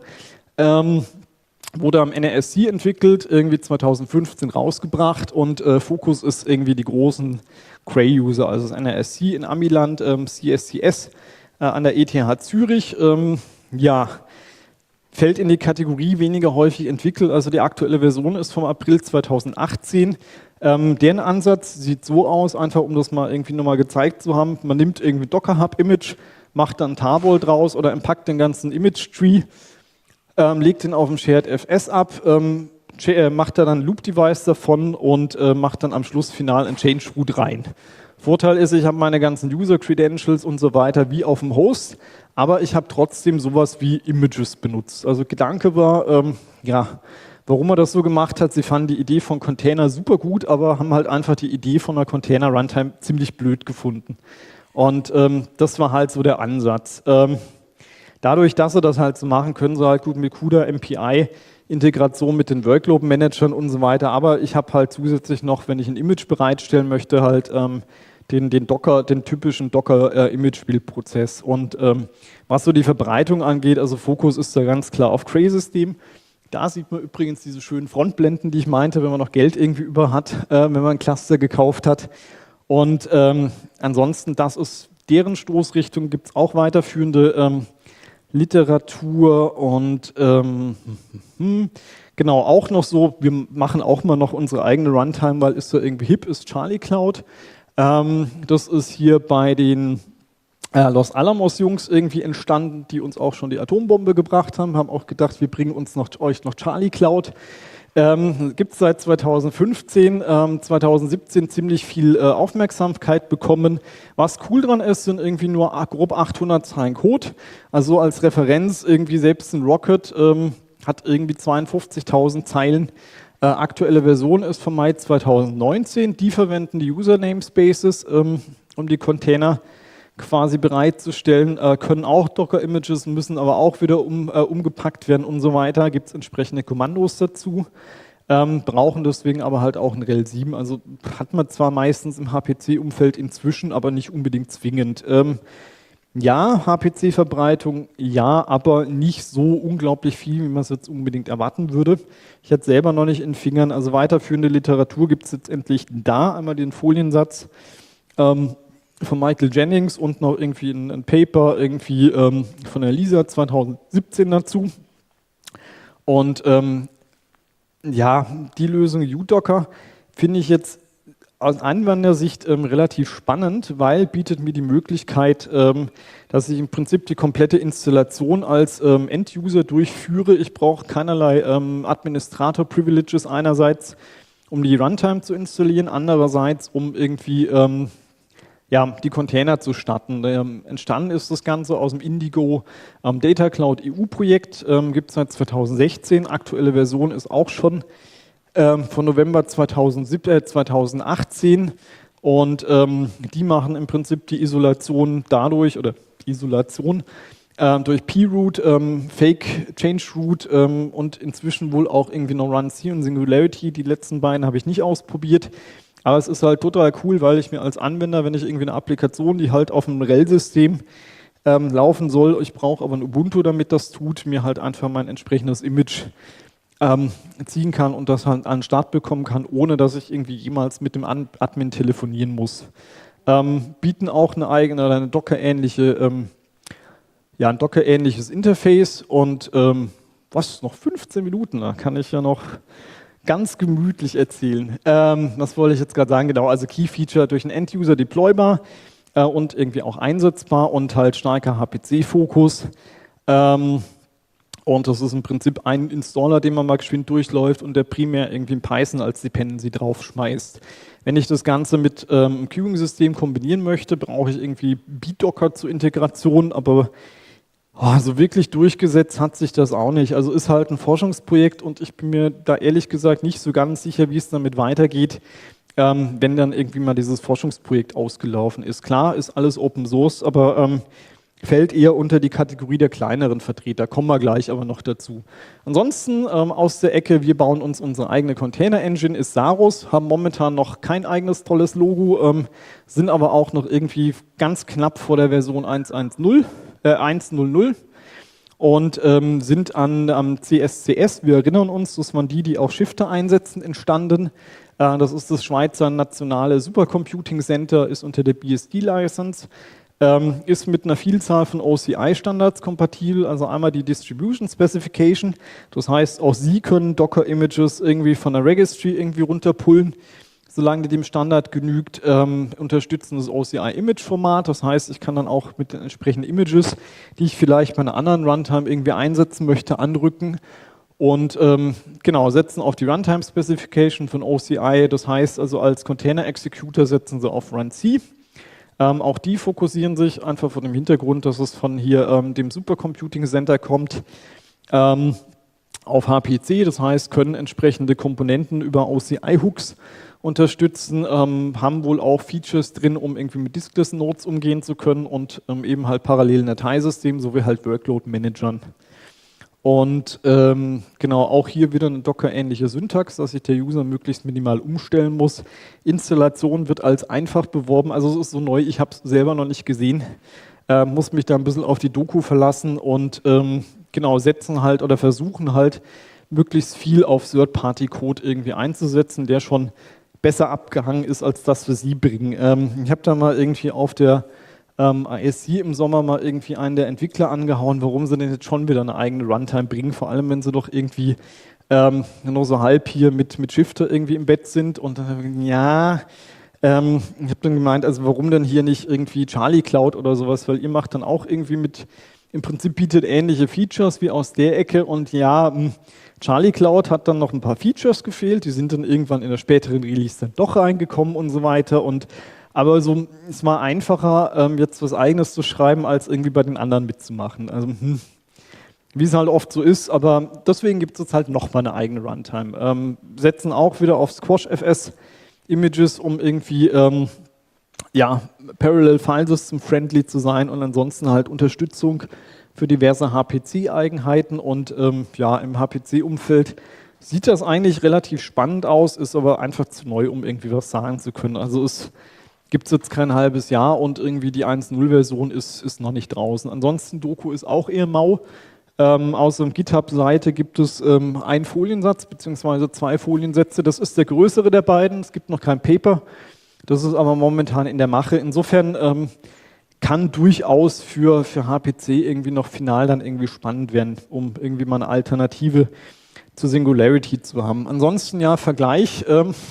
A: wurde am NRSC entwickelt, irgendwie 2015 rausgebracht und Fokus ist irgendwie die großen Cray-User, also das NRSC in Amiland, CSCS an der ETH Zürich, ja, fällt in die Kategorie weniger häufig entwickelt, also die aktuelle Version ist vom April 2018. Deren Ansatz sieht so aus, einfach um das mal irgendwie nochmal gezeigt zu haben, man nimmt irgendwie Docker Hub Image, macht dann Tarball draus oder empackt den ganzen Image Tree, legt den auf dem Shared FS ab, macht da dann Loop Device davon und macht dann am Schluss final ein Change Root rein. Vorteil ist, ich habe meine ganzen User Credentials und so weiter wie auf dem Host, aber ich habe trotzdem sowas wie Images benutzt. Also Gedanke war, ja, warum er das so gemacht hat, sie fanden die Idee von Container super gut, aber haben halt einfach die Idee von einer Container Runtime ziemlich blöd gefunden. Und das war halt so der Ansatz. Dadurch, dass sie das halt so machen, können sie halt gut mit CUDA, MPI, Integration mit den Workload-Managern und so weiter. Aber ich habe halt zusätzlich noch, wenn ich ein Image bereitstellen möchte, halt den typischen Docker-Image-Build-Prozess. Und was so die Verbreitung angeht, also Fokus ist da ganz klar auf Cray-System. Da sieht man übrigens diese schönen Frontblenden, die ich meinte, wenn man noch Geld irgendwie über hat, wenn man ein Cluster gekauft hat. Und ansonsten, das ist deren Stoßrichtung, gibt es auch weiterführende Literatur und genau, auch noch so, wir machen auch mal noch unsere eigene Runtime, weil ist da irgendwie hip, ist Charlie Cloud. Das ist hier bei den Los Alamos Jungs irgendwie entstanden, die uns auch schon die Atombombe gebracht haben auch gedacht, wir bringen euch noch Charlie Cloud. Gibt es seit 2015, 2017 ziemlich viel Aufmerksamkeit bekommen. Was cool dran ist, sind irgendwie nur grob 800 Zeilen Code. Also als Referenz irgendwie selbst ein Rocket hat irgendwie 52.000 Zeilen. Aktuelle Version ist vom Mai 2019. Die verwenden die User Namespaces, um die Container quasi bereitzustellen, können auch Docker-Images, müssen aber auch wieder umgepackt werden und so weiter. Gibt es entsprechende Kommandos dazu, brauchen deswegen aber halt auch ein RHEL 7. Also hat man zwar meistens im HPC-Umfeld inzwischen, aber nicht unbedingt zwingend. Ja, HPC-Verbreitung, ja, aber nicht so unglaublich viel, wie man es jetzt unbedingt erwarten würde. Ich hatte selber noch nicht in den Fingern, also weiterführende Literatur gibt es jetzt endlich da, einmal den Foliensatz von Michael Jennings und noch irgendwie ein Paper irgendwie von der Lisa 2017 dazu. Und ja, die Lösung uDocker finde ich jetzt aus Anwendersicht relativ spannend, weil bietet mir die Möglichkeit, dass ich im Prinzip die komplette Installation als End-User durchführe. Ich brauche keinerlei Administrator-Privileges einerseits, um die Runtime zu installieren, andererseits um irgendwie ja, die Container zu starten. Entstanden ist das Ganze aus dem Indigo Data Cloud EU-Projekt, gibt es seit 2016. Aktuelle Version ist auch schon von November 2018 und die machen im Prinzip die Isolation dadurch, oder Isolation durch P-Root, Fake Change Root und inzwischen wohl auch irgendwie noch Run-C und Singularity. Die letzten beiden habe ich nicht ausprobiert. Aber es ist halt total cool, weil ich mir als Anwender, wenn ich irgendwie eine Applikation, die halt auf einem RHEL-System laufen soll, ich brauche aber ein Ubuntu, damit das tut, mir halt einfach mein entsprechendes Image ziehen kann und das halt an den Start bekommen kann, ohne dass ich irgendwie jemals mit dem Admin telefonieren muss. Bieten auch eine eigene oder eine Docker-ähnliche, ja, ein Docker-ähnliches Interface und was, noch 15 Minuten, da kann ich ja noch ganz gemütlich erzählen. Was wollte ich jetzt gerade sagen? Genau, also Key-Feature durch einen End-User deploybar und irgendwie auch einsetzbar und halt starker HPC-Fokus. Und das ist im Prinzip ein Installer, den man mal geschwind durchläuft und der primär irgendwie ein Python als Dependency draufschmeißt. Wenn ich das Ganze mit einem Queuing-System kombinieren möchte, brauche ich irgendwie BitDocker zur Integration, aber so wirklich durchgesetzt hat sich das auch nicht. Also ist halt ein Forschungsprojekt und ich bin mir da ehrlich gesagt nicht so ganz sicher, wie es damit weitergeht, wenn dann irgendwie mal dieses Forschungsprojekt ausgelaufen ist. Klar, ist alles Open Source, aber fällt eher unter die Kategorie der kleineren Vertreter, kommen wir gleich aber noch dazu. Ansonsten aus der Ecke, wir bauen uns unsere eigene Container-Engine, ist Saros, haben momentan noch kein eigenes tolles Logo, sind aber auch noch irgendwie ganz knapp vor der Version 1.0.0 und sind am CSCS, wir erinnern uns, das waren die auch Shifter einsetzen, entstanden. Das ist das Schweizer Nationale Supercomputing Center, ist unter der BSD-License. Ist mit einer Vielzahl von OCI-Standards kompatibel, also einmal die Distribution Specification, das heißt, auch Sie können Docker-Images irgendwie von der Registry irgendwie runterpullen, solange die dem Standard genügt, unterstützen das OCI-Image-Format, das heißt, ich kann dann auch mit den entsprechenden Images, die ich vielleicht bei einer anderen Runtime irgendwie einsetzen möchte, andrücken und setzen auf die Runtime-Specification von OCI, das heißt also als Container-Executor setzen Sie auf Run-C. Auch die fokussieren sich einfach vor dem Hintergrund, dass es von hier dem Supercomputing Center kommt, auf HPC, das heißt, können entsprechende Komponenten über OCI-Hooks unterstützen, haben wohl auch Features drin, um irgendwie mit Diskless Nodes umgehen zu können und eben halt parallelen Dateisystemen sowie halt Workload-Managern. Und auch hier wieder eine Docker-ähnliche Syntax, dass sich der User möglichst minimal umstellen muss. Installation wird als einfach beworben, also es ist so neu, ich habe es selber noch nicht gesehen, muss mich da ein bisschen auf die Doku verlassen und setzen halt oder versuchen halt möglichst viel auf Third-Party-Code irgendwie einzusetzen, der schon besser abgehangen ist, als das, was Sie bringen. Ich habe da mal irgendwie auf der ISC im Sommer mal irgendwie einen der Entwickler angehauen, warum sie denn jetzt schon wieder eine eigene Runtime bringen, vor allem wenn sie doch irgendwie nur so halb hier mit Shifter irgendwie im Bett sind und ich habe dann gemeint, also warum denn hier nicht irgendwie Charlie Cloud oder sowas, weil ihr macht dann auch irgendwie im Prinzip bietet ähnliche Features wie aus der Ecke und Charlie Cloud hat dann noch ein paar Features gefehlt, die sind dann irgendwann in der späteren Release dann doch reingekommen und so weiter aber so, es war einfacher, jetzt was Eigenes zu schreiben, als irgendwie bei den anderen mitzumachen. Also, wie es halt oft so ist, aber deswegen gibt es jetzt halt nochmal eine eigene Runtime. Setzen auch wieder auf Squash-FS Images, um irgendwie Parallel File System friendly zu sein und ansonsten halt Unterstützung für diverse HPC-Eigenheiten und im HPC-Umfeld sieht das eigentlich relativ spannend aus, ist aber einfach zu neu, um irgendwie was sagen zu können. Also es gibt es jetzt kein halbes Jahr und irgendwie die 1.0-Version ist noch nicht draußen. Ansonsten Doku ist auch eher mau. Aus der GitHub-Seite gibt es einen Foliensatz bzw. 2 Foliensätze. Das ist der größere der beiden. Es gibt noch kein Paper. Das ist aber momentan in der Mache. Insofern kann durchaus für HPC irgendwie noch final dann irgendwie spannend werden, um irgendwie mal eine Alternative zur Singularity zu haben. Ansonsten Vergleich.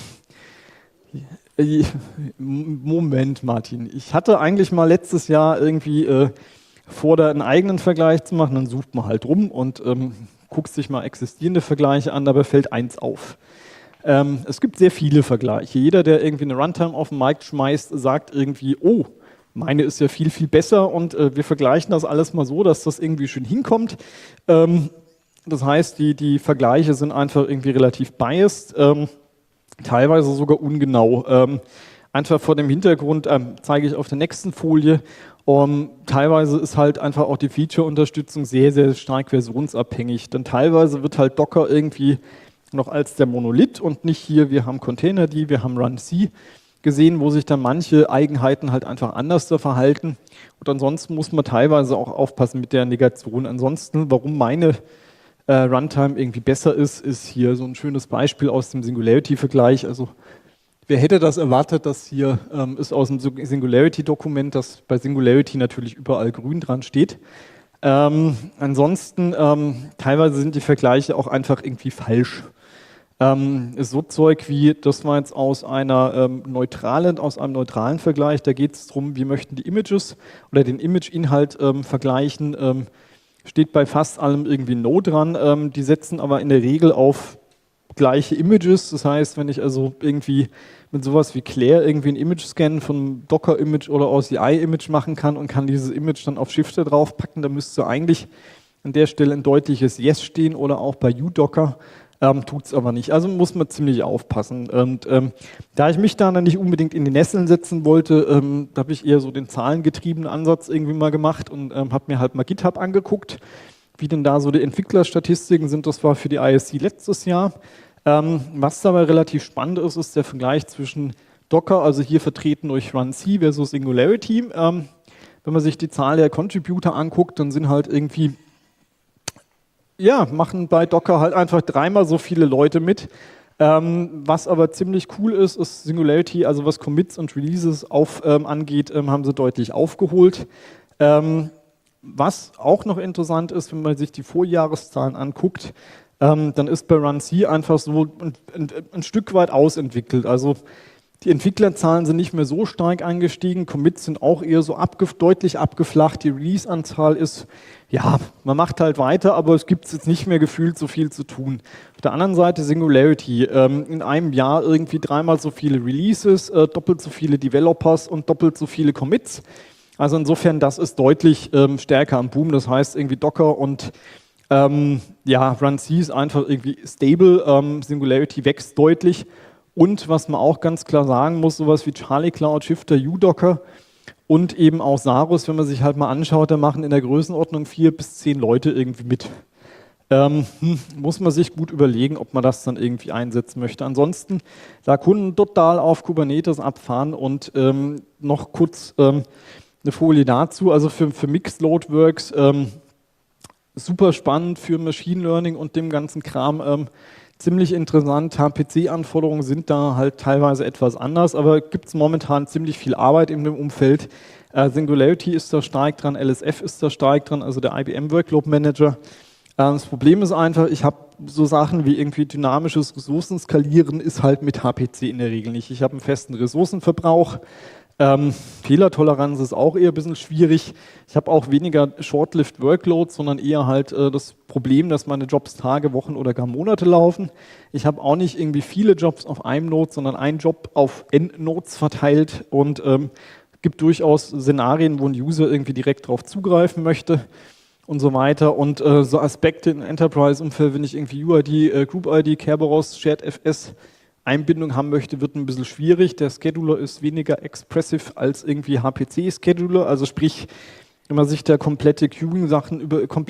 A: Moment, Martin. Ich hatte eigentlich mal letztes Jahr irgendwie vor, da einen eigenen Vergleich zu machen. Dann sucht man halt rum und guckt sich mal existierende Vergleiche an, dabei fällt eins auf. Es gibt sehr viele Vergleiche. Jeder, der irgendwie eine Runtime auf den Markt schmeißt, sagt irgendwie, oh, meine ist ja viel, viel besser und wir vergleichen das alles mal so, dass das irgendwie schön hinkommt. Das heißt, die Vergleiche sind einfach irgendwie relativ biased. Teilweise sogar ungenau. Einfach vor dem Hintergrund zeige ich auf der nächsten Folie. Teilweise ist halt einfach auch die Feature-Unterstützung sehr, sehr stark versionsabhängig. Denn teilweise wird halt Docker irgendwie noch als der Monolith und nicht hier, wir haben Containerd, wir haben Run-C gesehen, wo sich dann manche Eigenheiten halt einfach anders da verhalten. Und ansonsten muss man teilweise auch aufpassen mit der Negation. Ansonsten, warum meine Runtime irgendwie besser ist hier so ein schönes Beispiel aus dem Singularity-Vergleich. Also wer hätte das erwartet, dass hier ist aus dem Singularity-Dokument, dass bei Singularity natürlich überall grün dran steht. Ansonsten teilweise sind die Vergleiche auch einfach irgendwie falsch. Ist so Zeug wie, das war jetzt aus einem neutralen Vergleich, da geht es darum, wir möchten die Images oder den Image-Inhalt vergleichen, steht bei fast allem irgendwie No dran. Die setzen aber in der Regel auf gleiche Images. Das heißt, wenn ich also irgendwie mit sowas wie Claire irgendwie ein Image-Scan von Docker-Image oder OCI-Image machen kann und kann dieses Image dann auf Shifter draufpacken, dann müsste eigentlich an der Stelle ein deutliches Yes stehen oder auch bei uDocker. Tut es aber nicht. Also muss man ziemlich aufpassen. Und da ich mich da dann nicht unbedingt in die Nesseln setzen wollte, da habe ich eher so den zahlengetriebenen Ansatz irgendwie mal gemacht und habe mir halt mal GitHub angeguckt, wie denn da so die Entwicklerstatistiken sind. Das war für die ISC letztes Jahr. Was dabei relativ spannend ist, ist der Vergleich zwischen Docker, also hier vertreten durch runc versus Singularity. Wenn man sich die Zahl der Contributor anguckt, dann sind halt irgendwie machen bei Docker halt einfach 3-mal so viele Leute mit. Was aber ziemlich cool ist, ist Singularity, also was Commits und Releases angeht, haben sie deutlich aufgeholt. Was auch noch interessant ist, wenn man sich die Vorjahreszahlen anguckt, dann ist bei runc einfach so ein Stück weit ausentwickelt. Also die Entwicklerzahlen sind nicht mehr so stark angestiegen, Commits sind auch eher so deutlich abgeflacht, die Release-Anzahl ist, man macht halt weiter, aber es gibt jetzt nicht mehr gefühlt so viel zu tun. Auf der anderen Seite Singularity, in einem Jahr irgendwie 3-mal so viele Releases, doppelt so viele Developers und doppelt so viele Commits. Also insofern, das ist deutlich stärker am Boom, das heißt irgendwie Docker und runc ist einfach irgendwie stable, Singularity wächst deutlich. Und was man auch ganz klar sagen muss, sowas wie Charlie Cloud, Shifter, uDocker und eben auch Sarus, wenn man sich halt mal anschaut, da machen in der Größenordnung 4 bis 10 Leute irgendwie mit. Muss man sich gut überlegen, ob man das dann irgendwie einsetzen möchte. Ansonsten da Kunden total auf Kubernetes abfahren und noch kurz eine Folie dazu, also für Mixed Loadworks super spannend, für Machine Learning und dem ganzen Kram ziemlich interessant. HPC-Anforderungen sind da halt teilweise etwas anders, aber gibt es momentan ziemlich viel Arbeit in dem Umfeld. Singularity ist da stark dran, LSF ist da stark dran, also der IBM Workload Manager. Das Problem ist einfach, ich habe so Sachen wie irgendwie dynamisches Ressourcenskalieren ist halt mit HPC in der Regel nicht. Ich habe einen festen Ressourcenverbrauch. Fehlertoleranz ist auch eher ein bisschen schwierig. Ich habe auch weniger Short-Lived Workloads, sondern eher halt das Problem, dass meine Jobs Tage, Wochen oder gar Monate laufen. Ich habe auch nicht irgendwie viele Jobs auf einem Node, sondern einen Job auf N Nodes verteilt und gibt durchaus Szenarien, wo ein User irgendwie direkt darauf zugreifen möchte und so weiter. Und so Aspekte im Enterprise-Umfeld, wenn ich irgendwie UID, Group-ID, Kerberos, Shared-FS Einbindung haben möchte, wird ein bisschen schwierig. Der Scheduler ist weniger expressive als irgendwie HPC-Scheduler. Also sprich, wenn man sich da komplexe Queuing-Sachen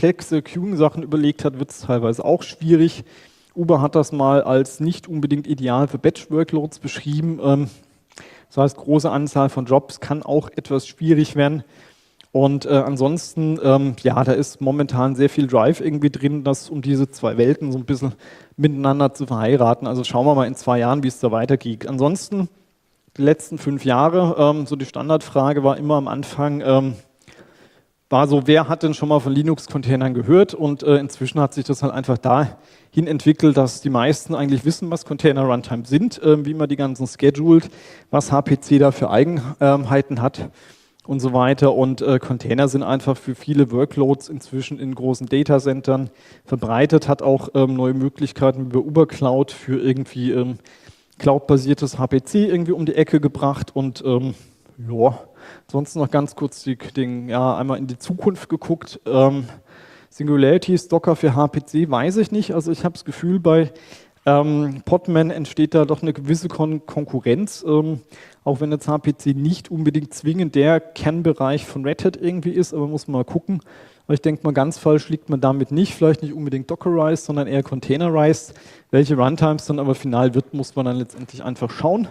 A: überlegt hat, wird es teilweise auch schwierig. Uber hat das mal als nicht unbedingt ideal für Batch-Workloads beschrieben. Das heißt, große Anzahl von Jobs kann auch etwas schwierig werden. Und ansonsten, da ist momentan sehr viel Drive irgendwie drin, das um diese zwei Welten so ein bisschen miteinander zu verheiraten. Also schauen wir mal in 2 Jahren, wie es da weitergeht. Ansonsten, die letzten 5 Jahre, so die Standardfrage war immer am Anfang, war so, wer hat denn schon mal von Linux-Containern gehört? Und inzwischen hat sich das halt einfach dahin entwickelt, dass die meisten eigentlich wissen, was Container-Runtime sind, wie man die ganzen scheduled, was HPC da für Eigenheiten hat und so weiter. Und Container sind einfach für viele Workloads inzwischen in großen Datacentern verbreitet, hat auch neue Möglichkeiten über Uber-Cloud für irgendwie Cloud-basiertes HPC irgendwie um die Ecke gebracht. Und ansonsten noch ganz kurz einmal in die Zukunft geguckt. Singularity, Docker für HPC, weiß ich nicht. Also ich habe das Gefühl, bei Podman entsteht da doch eine gewisse Konkurrenz, auch wenn jetzt HPC nicht unbedingt zwingend der Kernbereich von Red Hat irgendwie ist, aber muss man mal gucken. Aber ich denke mal, ganz falsch liegt man damit nicht, vielleicht nicht unbedingt Dockerized, sondern eher Containerized. Welche Runtimes dann aber final wird, muss man dann letztendlich einfach schauen.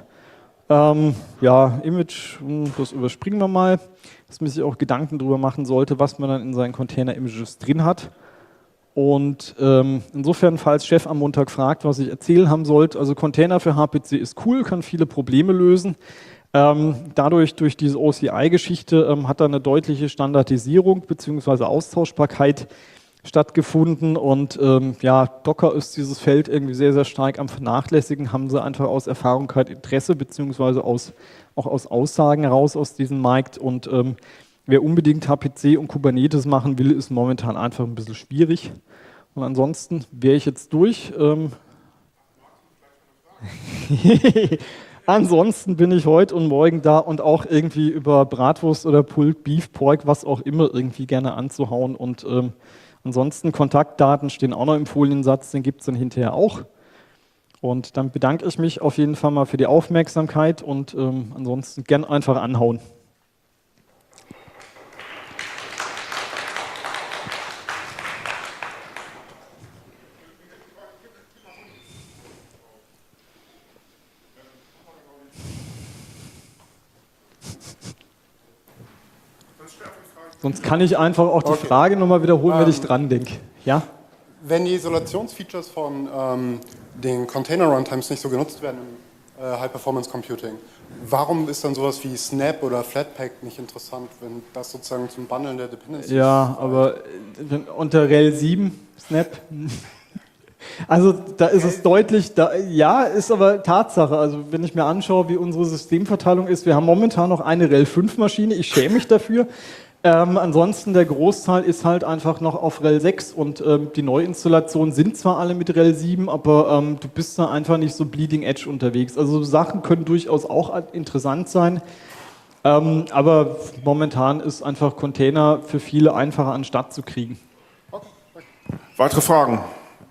A: Image, das überspringen wir mal, dass man sich auch Gedanken darüber machen sollte, was man dann in seinen Container-Images drin hat. Und insofern, falls Chef am Montag fragt, was ich erzählen haben sollte, also Container für HPC ist cool, kann viele Probleme lösen. Dadurch, durch diese OCI-Geschichte, hat da eine deutliche Standardisierung bzw. Austauschbarkeit stattgefunden und Docker ist dieses Feld irgendwie sehr, sehr stark am Vernachlässigen, haben sie einfach aus Erfahrung halt Interesse beziehungsweise auch aus Aussagen heraus aus diesem Markt und wer unbedingt HPC und Kubernetes machen will, ist momentan einfach ein bisschen schwierig. Und ansonsten wäre ich jetzt durch. Ansonsten bin ich heute und morgen da und auch irgendwie über Bratwurst oder Pulled Beef, Pork, was auch immer, irgendwie gerne anzuhauen. Und ansonsten Kontaktdaten stehen auch noch im Foliensatz, den gibt es dann hinterher auch. Und dann bedanke ich mich auf jeden Fall mal für die Aufmerksamkeit und ansonsten gern einfach anhauen. Sonst kann ich einfach auch die Frage nochmal wiederholen, wenn ich dran denke. Ja?
B: Wenn die Isolationsfeatures von den Container-Runtimes nicht so genutzt werden im High-Performance-Computing, warum ist dann sowas wie Snap oder Flatpak nicht interessant, wenn das sozusagen zum Bundeln der Dependencies...
A: Ja, aber unter RHEL 7 Snap... Also da ist es deutlich, ja, ist aber Tatsache. Also wenn ich mir anschaue, wie unsere Systemverteilung ist, wir haben momentan noch eine RHEL 5 Maschine, ich schäme mich dafür. Ansonsten der Großteil ist halt einfach noch auf RHEL 6 und die Neuinstallationen sind zwar alle mit RHEL 7, aber du bist da einfach nicht so bleeding edge unterwegs. Also Sachen können durchaus auch interessant sein, aber momentan ist einfach Container für viele einfacher an den Start zu kriegen.
C: Okay. Weitere Fragen?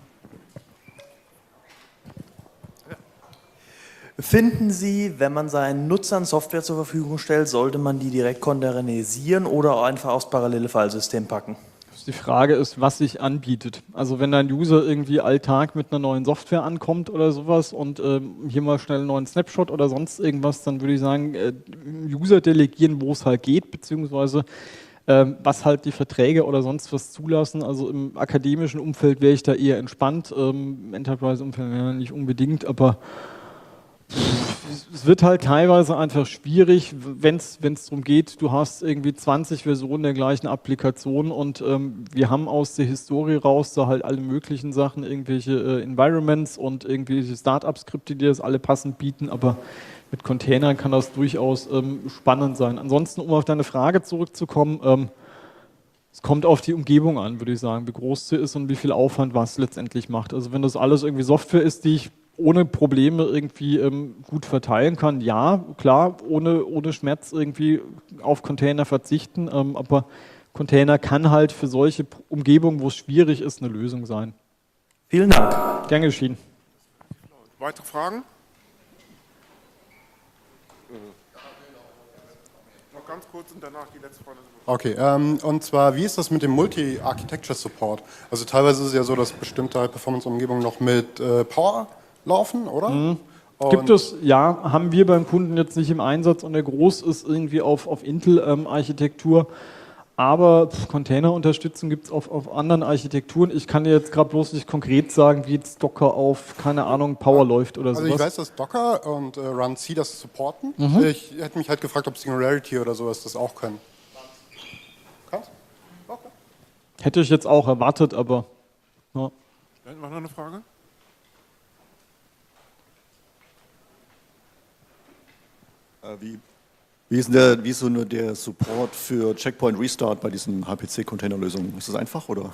D: Finden Sie, wenn man seinen Nutzern Software zur Verfügung stellt, sollte man die direkt containerisieren oder auch einfach aufs parallele Filesystem packen?
A: Die Frage ist, was sich anbietet. Also wenn ein User irgendwie alltag mit einer neuen Software ankommt oder sowas und hier mal schnell einen neuen Snapshot oder sonst irgendwas, dann würde ich sagen, User delegieren, wo es halt geht, beziehungsweise was halt die Verträge oder sonst was zulassen. Also im akademischen Umfeld wäre ich da eher entspannt, im Enterprise-Umfeld nicht unbedingt, aber es wird halt teilweise einfach schwierig, wenn es darum geht, du hast irgendwie 20 Versionen der gleichen Applikation und wir haben aus der Historie raus da halt alle möglichen Sachen, irgendwelche Environments und irgendwelche Startup-Skripte, die das alle passend bieten, aber mit Containern kann das durchaus spannend sein. Ansonsten, um auf deine Frage zurückzukommen, es kommt auf die Umgebung an, würde ich sagen, wie groß sie ist und wie viel Aufwand was letztendlich macht. Also wenn das alles irgendwie Software ist, die ich ohne Probleme irgendwie gut verteilen kann, ja, klar, ohne Schmerz irgendwie auf Container verzichten, aber Container kann halt für solche Umgebungen, wo es schwierig ist, eine Lösung sein.
D: Vielen Dank.
A: Gern geschehen.
C: Weitere Fragen? Noch ganz kurz und danach die letzte Frage.
B: Okay, und zwar, wie ist das mit dem Multi-Architecture-Support? Also teilweise ist es ja so, dass bestimmte High-Performance-Umgebungen noch mit Power laufen, oder?
A: Mhm. Gibt es, ja, haben wir beim Kunden jetzt nicht im Einsatz und der Groß ist irgendwie auf Intel-Architektur, aber Container-Unterstützung gibt es auf anderen Architekturen. Ich kann dir jetzt gerade bloß nicht konkret sagen, wie jetzt Docker auf, keine Ahnung, Power läuft oder so.
B: Also ich weiß, dass Docker und Run-C das supporten. Ich hätte mich halt gefragt, ob Singularity oder sowas das auch können. Kannst? Okay.
A: Hätte ich jetzt auch erwartet, aber... Ja.
C: Noch eine Frage?
E: Wie ist so nur der Support für Checkpoint Restart bei diesen HPC-Container-Lösungen? Ist das einfach oder?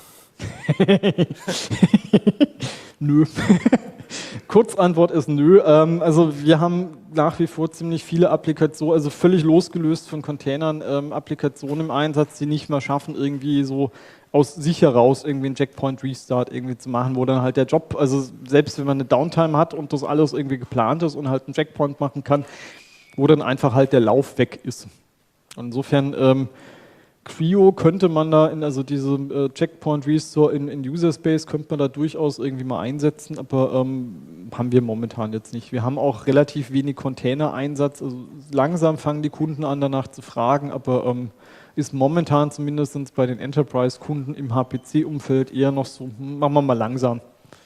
A: Nö. Kurzantwort ist nö. Also wir haben nach wie vor ziemlich viele Applikationen, also völlig losgelöst von Containern, Applikationen im Einsatz, die nicht mehr schaffen, irgendwie so aus sich heraus irgendwie einen Checkpoint Restart irgendwie zu machen, wo dann halt der Job, also selbst wenn man eine Downtime hat und das alles irgendwie geplant ist und halt einen Checkpoint machen kann, wo dann einfach halt der Lauf weg ist. Insofern Creo könnte man da, also diese Checkpoint Restore in User Space könnte man da durchaus irgendwie mal einsetzen, aber haben wir momentan jetzt nicht. Wir haben auch relativ wenig Container-Einsatz, also langsam fangen die Kunden an danach zu fragen, aber ist momentan zumindest bei den Enterprise-Kunden im HPC-Umfeld eher noch so, machen wir mal langsam.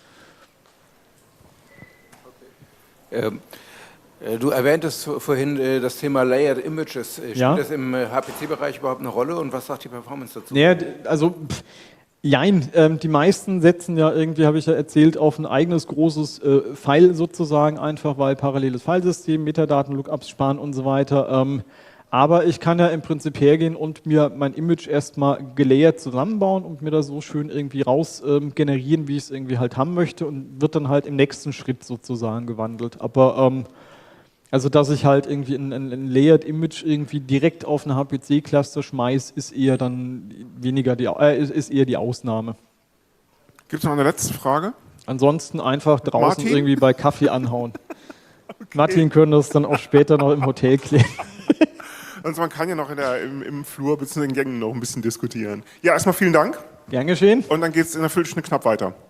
F: Okay. Du erwähntest vorhin das Thema Layered Images. Spielt das im HPC-Bereich überhaupt eine Rolle und was sagt die Performance dazu?
A: Ja, also jein, die meisten setzen ja irgendwie, habe ich ja erzählt, auf ein eigenes großes File sozusagen, einfach weil paralleles Filesystem, Metadaten, Lookups sparen und so weiter. Aber ich kann ja im Prinzip hergehen und mir mein Image erstmal gelayert zusammenbauen und mir das so schön irgendwie raus generieren, wie ich es irgendwie halt haben möchte und wird dann halt im nächsten Schritt sozusagen gewandelt. Aber also dass ich halt irgendwie ein Layered Image irgendwie direkt auf eine HPC-Cluster schmeiß, ist eher dann ist eher die Ausnahme.
C: Gibt es noch eine letzte Frage?
A: Ansonsten einfach draußen
C: Martin?
A: irgendwie bei Kaffee anhauen. Okay. Martin können das dann auch später noch im Hotel klären.
C: Also man kann ja noch im Flur bzw. in den Gängen noch ein bisschen diskutieren. Ja, erstmal vielen Dank.
A: Gern geschehen.
C: Und dann geht es in einer Viertelstunde knapp weiter.